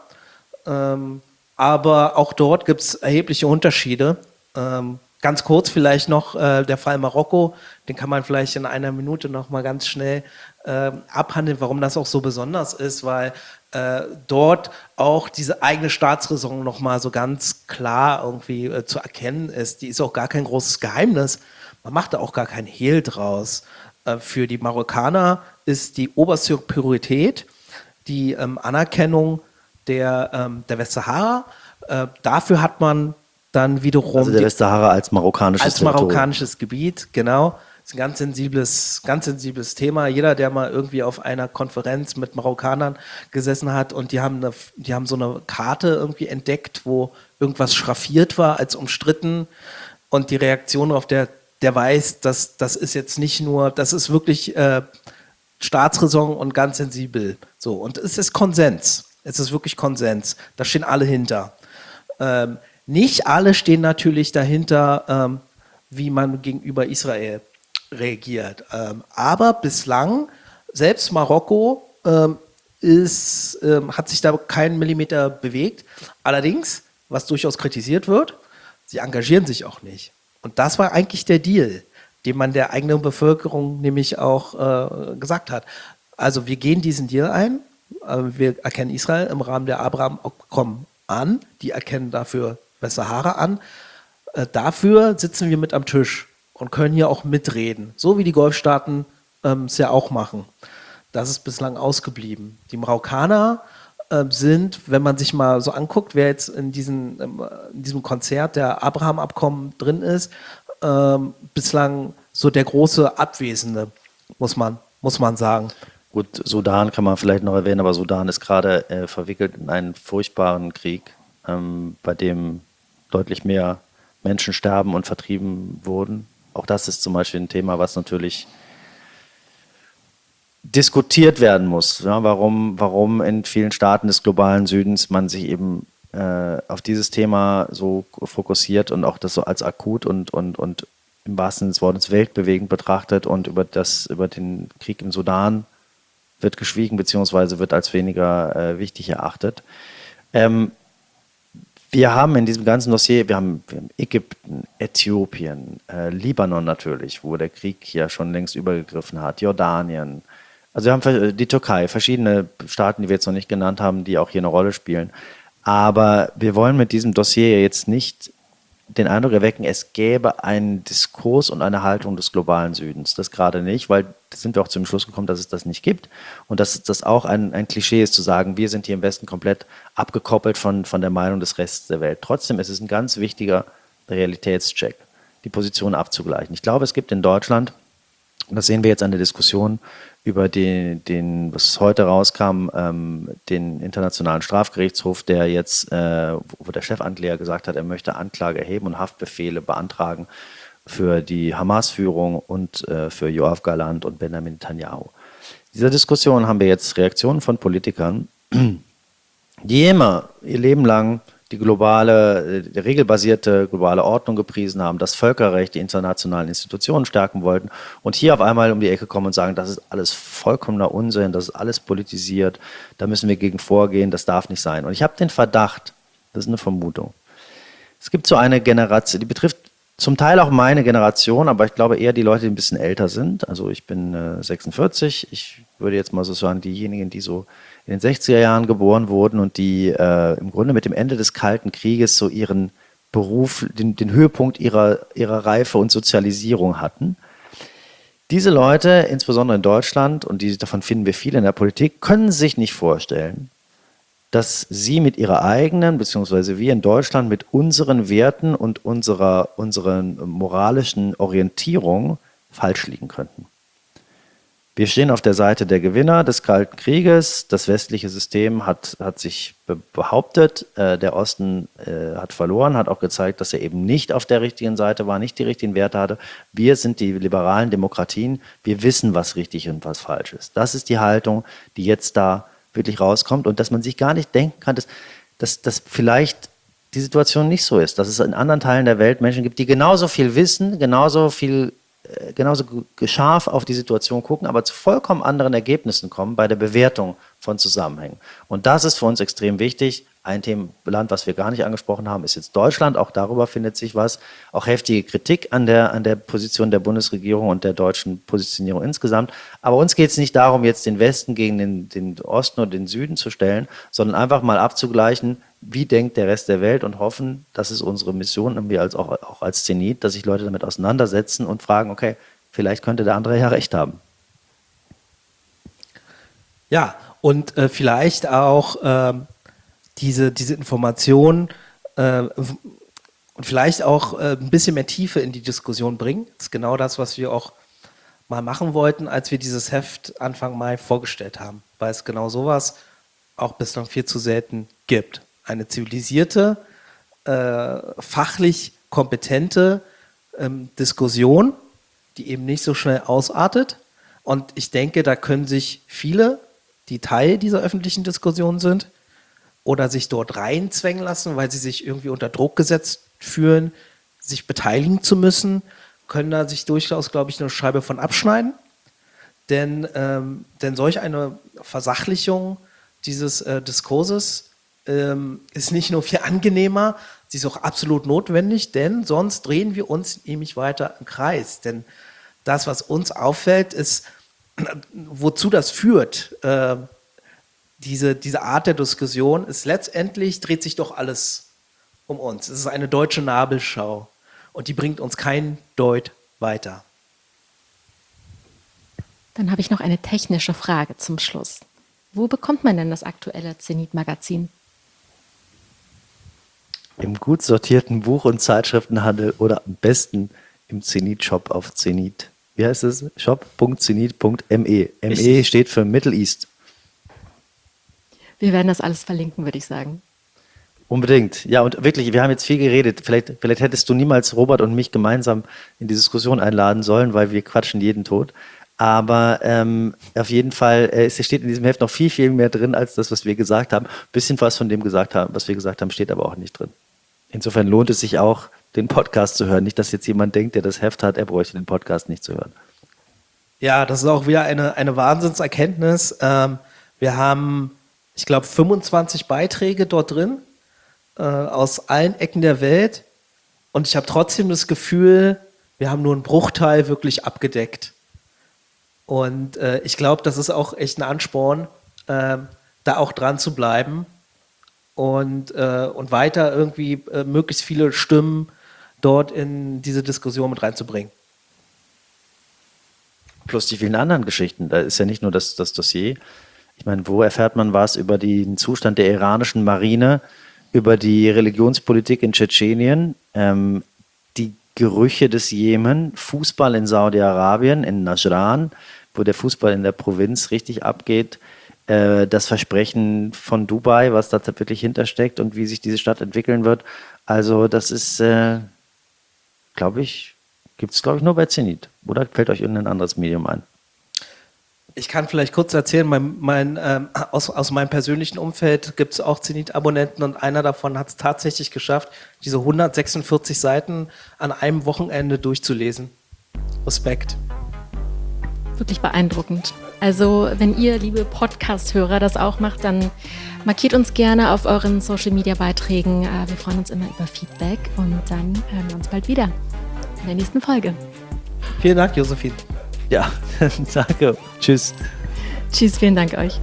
Ähm, aber auch dort gibt es erhebliche Unterschiede. Ähm, ganz kurz vielleicht noch äh, der Fall Marokko. Den kann man vielleicht in einer Minute noch mal ganz schnell äh, abhandeln, warum das auch so besonders ist, weil äh, dort auch diese eigene Staatsräson noch mal so ganz klar irgendwie äh, zu erkennen ist. Die ist auch gar kein großes Geheimnis. Man macht da auch gar kein Hehl draus. Äh, für die Marokkaner ist die oberste Priorität die ähm, Anerkennung der, ähm, der Westsahara. Äh, dafür hat man dann wiederum Also der die, Westsahara als marokkanisches als Territorium. marokkanisches Gebiet, genau. Das ist ein ganz sensibles, ganz sensibles Thema. Jeder, der mal irgendwie auf einer Konferenz mit Marokkanern gesessen hat und die haben, eine, die haben so eine Karte irgendwie entdeckt, wo irgendwas schraffiert war als umstritten und die Reaktion auf der, der weiß, dass das ist jetzt nicht nur, das ist wirklich äh, Staatsräson und ganz sensibel. So, und es ist Konsens. Es ist wirklich Konsens. Da stehen alle hinter. Ähm, nicht alle stehen natürlich dahinter, ähm, wie man gegenüber Israel reagiert. Ähm, aber bislang, selbst Marokko ähm, ist, ähm, hat sich da keinen Millimeter bewegt. Allerdings, was durchaus kritisiert wird, sie engagieren sich auch nicht. Und das war eigentlich der Deal, den man der eigenen Bevölkerung nämlich auch äh, gesagt hat. Also wir gehen diesen Deal ein, äh, wir erkennen Israel im Rahmen der Abraham-Abkommen an, die erkennen dafür Westsahara an. Äh, dafür sitzen wir mit am Tisch und können hier auch mitreden, so wie die Golfstaaten ähm, es ja auch machen. Das ist bislang ausgeblieben. Die Marokkaner äh, sind, wenn man sich mal so anguckt, wer jetzt in, diesen, ähm, in diesem Konzert der Abraham-Abkommen drin ist, ähm, bislang so der große Abwesende, muss man, muss man sagen. Gut, Sudan kann man vielleicht noch erwähnen, aber Sudan ist gerade äh, verwickelt in einen furchtbaren Krieg, ähm, bei dem deutlich mehr Menschen sterben und vertrieben wurden. Auch das ist zum Beispiel ein Thema, was natürlich diskutiert werden muss. Ja, warum, warum in vielen Staaten des globalen Südens man sich eben äh, auf dieses Thema so fokussiert und auch das so als akut und, und, und im wahrsten Sinne des Wortes weltbewegend betrachtet, und über, das, über den Krieg im Sudan wird geschwiegen, beziehungsweise wird als weniger äh, wichtig erachtet. Ähm, wir haben in diesem ganzen Dossier, wir haben, wir haben Ägypten, Äthiopien, äh, Libanon natürlich, wo der Krieg ja schon längst übergegriffen hat, Jordanien, also wir haben die Türkei, verschiedene Staaten, die wir jetzt noch nicht genannt haben, die auch hier eine Rolle spielen. Aber wir wollen mit diesem Dossier jetzt nicht den Eindruck erwecken, es gäbe einen Diskurs und eine Haltung des globalen Südens. Das gerade nicht, weil da sind wir auch zum Schluss gekommen, dass es das nicht gibt und dass das auch ein, ein Klischee ist, zu sagen, wir sind hier im Westen komplett abgekoppelt von, von der Meinung des Restes der Welt. Trotzdem ist es ein ganz wichtiger Realitätscheck, die Position abzugleichen. Ich glaube, es gibt in Deutschland, und das sehen wir jetzt an der Diskussion über den, den was heute rauskam, ähm, den Internationalen Strafgerichtshof, der jetzt, äh, wo der Chefankläger gesagt hat, er möchte Anklage erheben und Haftbefehle beantragen für die Hamas-Führung und äh, für Yoav Gallant und Benjamin Netanyahu. In dieser Diskussion haben wir jetzt Reaktionen von Politikern, die immer ihr Leben lang die globale, die regelbasierte globale Ordnung gepriesen haben, das Völkerrecht, die internationalen Institutionen stärken wollten und hier auf einmal um die Ecke kommen und sagen, das ist alles vollkommener Unsinn, das ist alles politisiert, da müssen wir gegen vorgehen, das darf nicht sein. Und ich habe den Verdacht, das ist eine Vermutung, es gibt so eine Generation, die betrifft zum Teil auch meine Generation, aber ich glaube eher die Leute, die ein bisschen älter sind. Also ich bin äh, sechsundvierzig, ich würde jetzt mal so sagen, diejenigen, die so in den sechziger Jahren geboren wurden und die äh, im Grunde mit dem Ende des Kalten Krieges so ihren Beruf, den, den Höhepunkt ihrer, ihrer Reife und Sozialisierung hatten. Diese Leute, insbesondere in Deutschland, und die, davon finden wir viele in der Politik, können sich nicht vorstellen, dass sie mit ihrer eigenen, beziehungsweise wir in Deutschland mit unseren Werten und unserer, unseren moralischen Orientierung falsch liegen könnten. Wir stehen auf der Seite der Gewinner des Kalten Krieges. Das westliche System hat, hat sich be- behauptet, äh, der Osten äh, hat verloren, hat auch gezeigt, dass er eben nicht auf der richtigen Seite war, nicht die richtigen Werte hatte. Wir sind die liberalen Demokratien, wir wissen, was richtig und was falsch ist. Das ist die Haltung, die jetzt da wirklich rauskommt und dass man sich gar nicht denken kann, dass, dass, dass vielleicht die Situation nicht so ist, dass es in anderen Teilen der Welt Menschen gibt, die genauso viel wissen, genauso viel, äh, genauso scharf auf die Situation gucken, aber zu vollkommen anderen Ergebnissen kommen bei der Bewertung von Zusammenhängen. Und das ist für uns extrem wichtig. Ein Themenland, was wir gar nicht angesprochen haben, ist jetzt Deutschland. Auch darüber findet sich was. Auch heftige Kritik an der, an der Position der Bundesregierung und der deutschen Positionierung insgesamt. Aber uns geht es nicht darum, jetzt den Westen gegen den, den Osten und den Süden zu stellen, sondern einfach mal abzugleichen, wie denkt der Rest der Welt und hoffen, das ist unsere Mission, und wir als, auch, auch als Zenit, dass sich Leute damit auseinandersetzen und fragen, okay, vielleicht könnte der andere ja recht haben. Ja, und äh, vielleicht auch ähm, diese, diese Informationen äh, und vielleicht auch äh, ein bisschen mehr Tiefe in die Diskussion bringen. Das ist genau das, was wir auch mal machen wollten, als wir dieses Heft Anfang Mai vorgestellt haben, weil es genau sowas auch bislang viel zu selten gibt. Eine zivilisierte, äh, fachlich kompetente ähm, Diskussion, die eben nicht so schnell ausartet. Und ich denke, da können sich viele, die Teil dieser öffentlichen Diskussion sind, oder sich dort reinzwängen lassen, weil sie sich irgendwie unter Druck gesetzt fühlen, sich beteiligen zu müssen, können da sich durchaus, glaube ich, eine Scheibe von abschneiden. Denn, ähm, denn solch eine Versachlichung dieses äh, Diskurses ähm, ist nicht nur viel angenehmer, sie ist auch absolut notwendig, denn sonst drehen wir uns nämlich weiter im Kreis. Denn das, was uns auffällt, ist, wozu das führt, äh, diese, diese Art der Diskussion, ist letztendlich, dreht sich doch alles um uns. Es ist eine deutsche Nabelschau und die bringt uns kein Deut weiter. Dann habe ich noch eine technische Frage zum Schluss. Wo bekommt man denn das aktuelle Zenit-Magazin? Im gut sortierten Buch- und Zeitschriftenhandel oder am besten im Zenit-Shop auf Zenit. Wie heißt es? shop punkt zenit punkt me. M E steht für Middle East. Wir werden das alles verlinken, würde ich sagen. Unbedingt. Ja, und wirklich, wir haben jetzt viel geredet. Vielleicht, vielleicht hättest du niemals Robert und mich gemeinsam in die Diskussion einladen sollen, weil wir quatschen jeden tot. Aber ähm, auf jeden Fall, äh, es steht in diesem Heft noch viel, viel mehr drin, als das, was wir gesagt haben. Ein bisschen was von dem gesagt haben, was wir gesagt haben, steht aber auch nicht drin. Insofern lohnt es sich auch, den Podcast zu hören. Nicht, dass jetzt jemand denkt, der das Heft hat, er bräuchte den Podcast nicht zu hören. Ja, das ist auch wieder eine, eine Wahnsinnserkenntnis. Ähm, wir haben, ich glaube, fünfundzwanzig Beiträge dort drin, äh, aus allen Ecken der Welt. Und ich habe trotzdem das Gefühl, wir haben nur einen Bruchteil wirklich abgedeckt. Und äh, ich glaube, das ist auch echt ein Ansporn, äh, da auch dran zu bleiben und, äh, und weiter irgendwie äh, möglichst viele Stimmen dort in diese Diskussion mit reinzubringen. Plus die vielen anderen Geschichten. Da ist ja nicht nur das, das Dossier. Ich meine, wo erfährt man was über den Zustand der iranischen Marine, über die Religionspolitik in Tschetschenien, ähm, die Gerüche des Jemen, Fußball in Saudi-Arabien, in Najran, wo der Fußball in der Provinz richtig abgeht, äh, das Versprechen von Dubai, was da wirklich hintersteckt und wie sich diese Stadt entwickeln wird. Also das ist, äh, glaube ich, gibt es, glaube ich, nur bei Zenit. Oder fällt euch irgendein anderes Medium ein? Ich kann vielleicht kurz erzählen, mein, mein, ähm, aus, aus meinem persönlichen Umfeld gibt es auch Zenit-Abonnenten und einer davon hat es tatsächlich geschafft, diese hundertsechsundvierzig Seiten an einem Wochenende durchzulesen. Respekt. Wirklich beeindruckend. Also wenn ihr, liebe Podcast-Hörer, das auch macht, dann markiert uns gerne auf euren Social-Media-Beiträgen. Wir freuen uns immer über Feedback und dann hören wir uns bald wieder in der nächsten Folge. Vielen Dank, Josephine. Ja, danke. Tschüss. Tschüss, vielen Dank euch.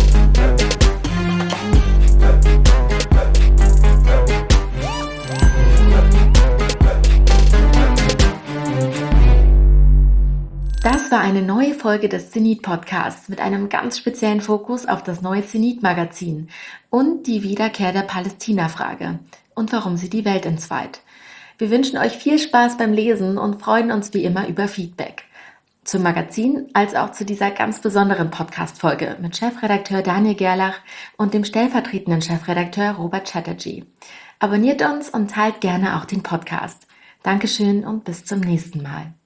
Das war eine neue Folge des Zenit-Podcasts mit einem ganz speziellen Fokus auf das neue Zenit-Magazin und die Wiederkehr der Palästina-Frage und warum sie die Welt entzweit. Wir wünschen euch viel Spaß beim Lesen und freuen uns wie immer über Feedback. Zum Magazin als auch zu dieser ganz besonderen Podcast-Folge mit Chefredakteur Daniel Gerlach und dem stellvertretenden Chefredakteur Robert Chatterjee. Abonniert uns und teilt gerne auch den Podcast. Dankeschön und bis zum nächsten Mal.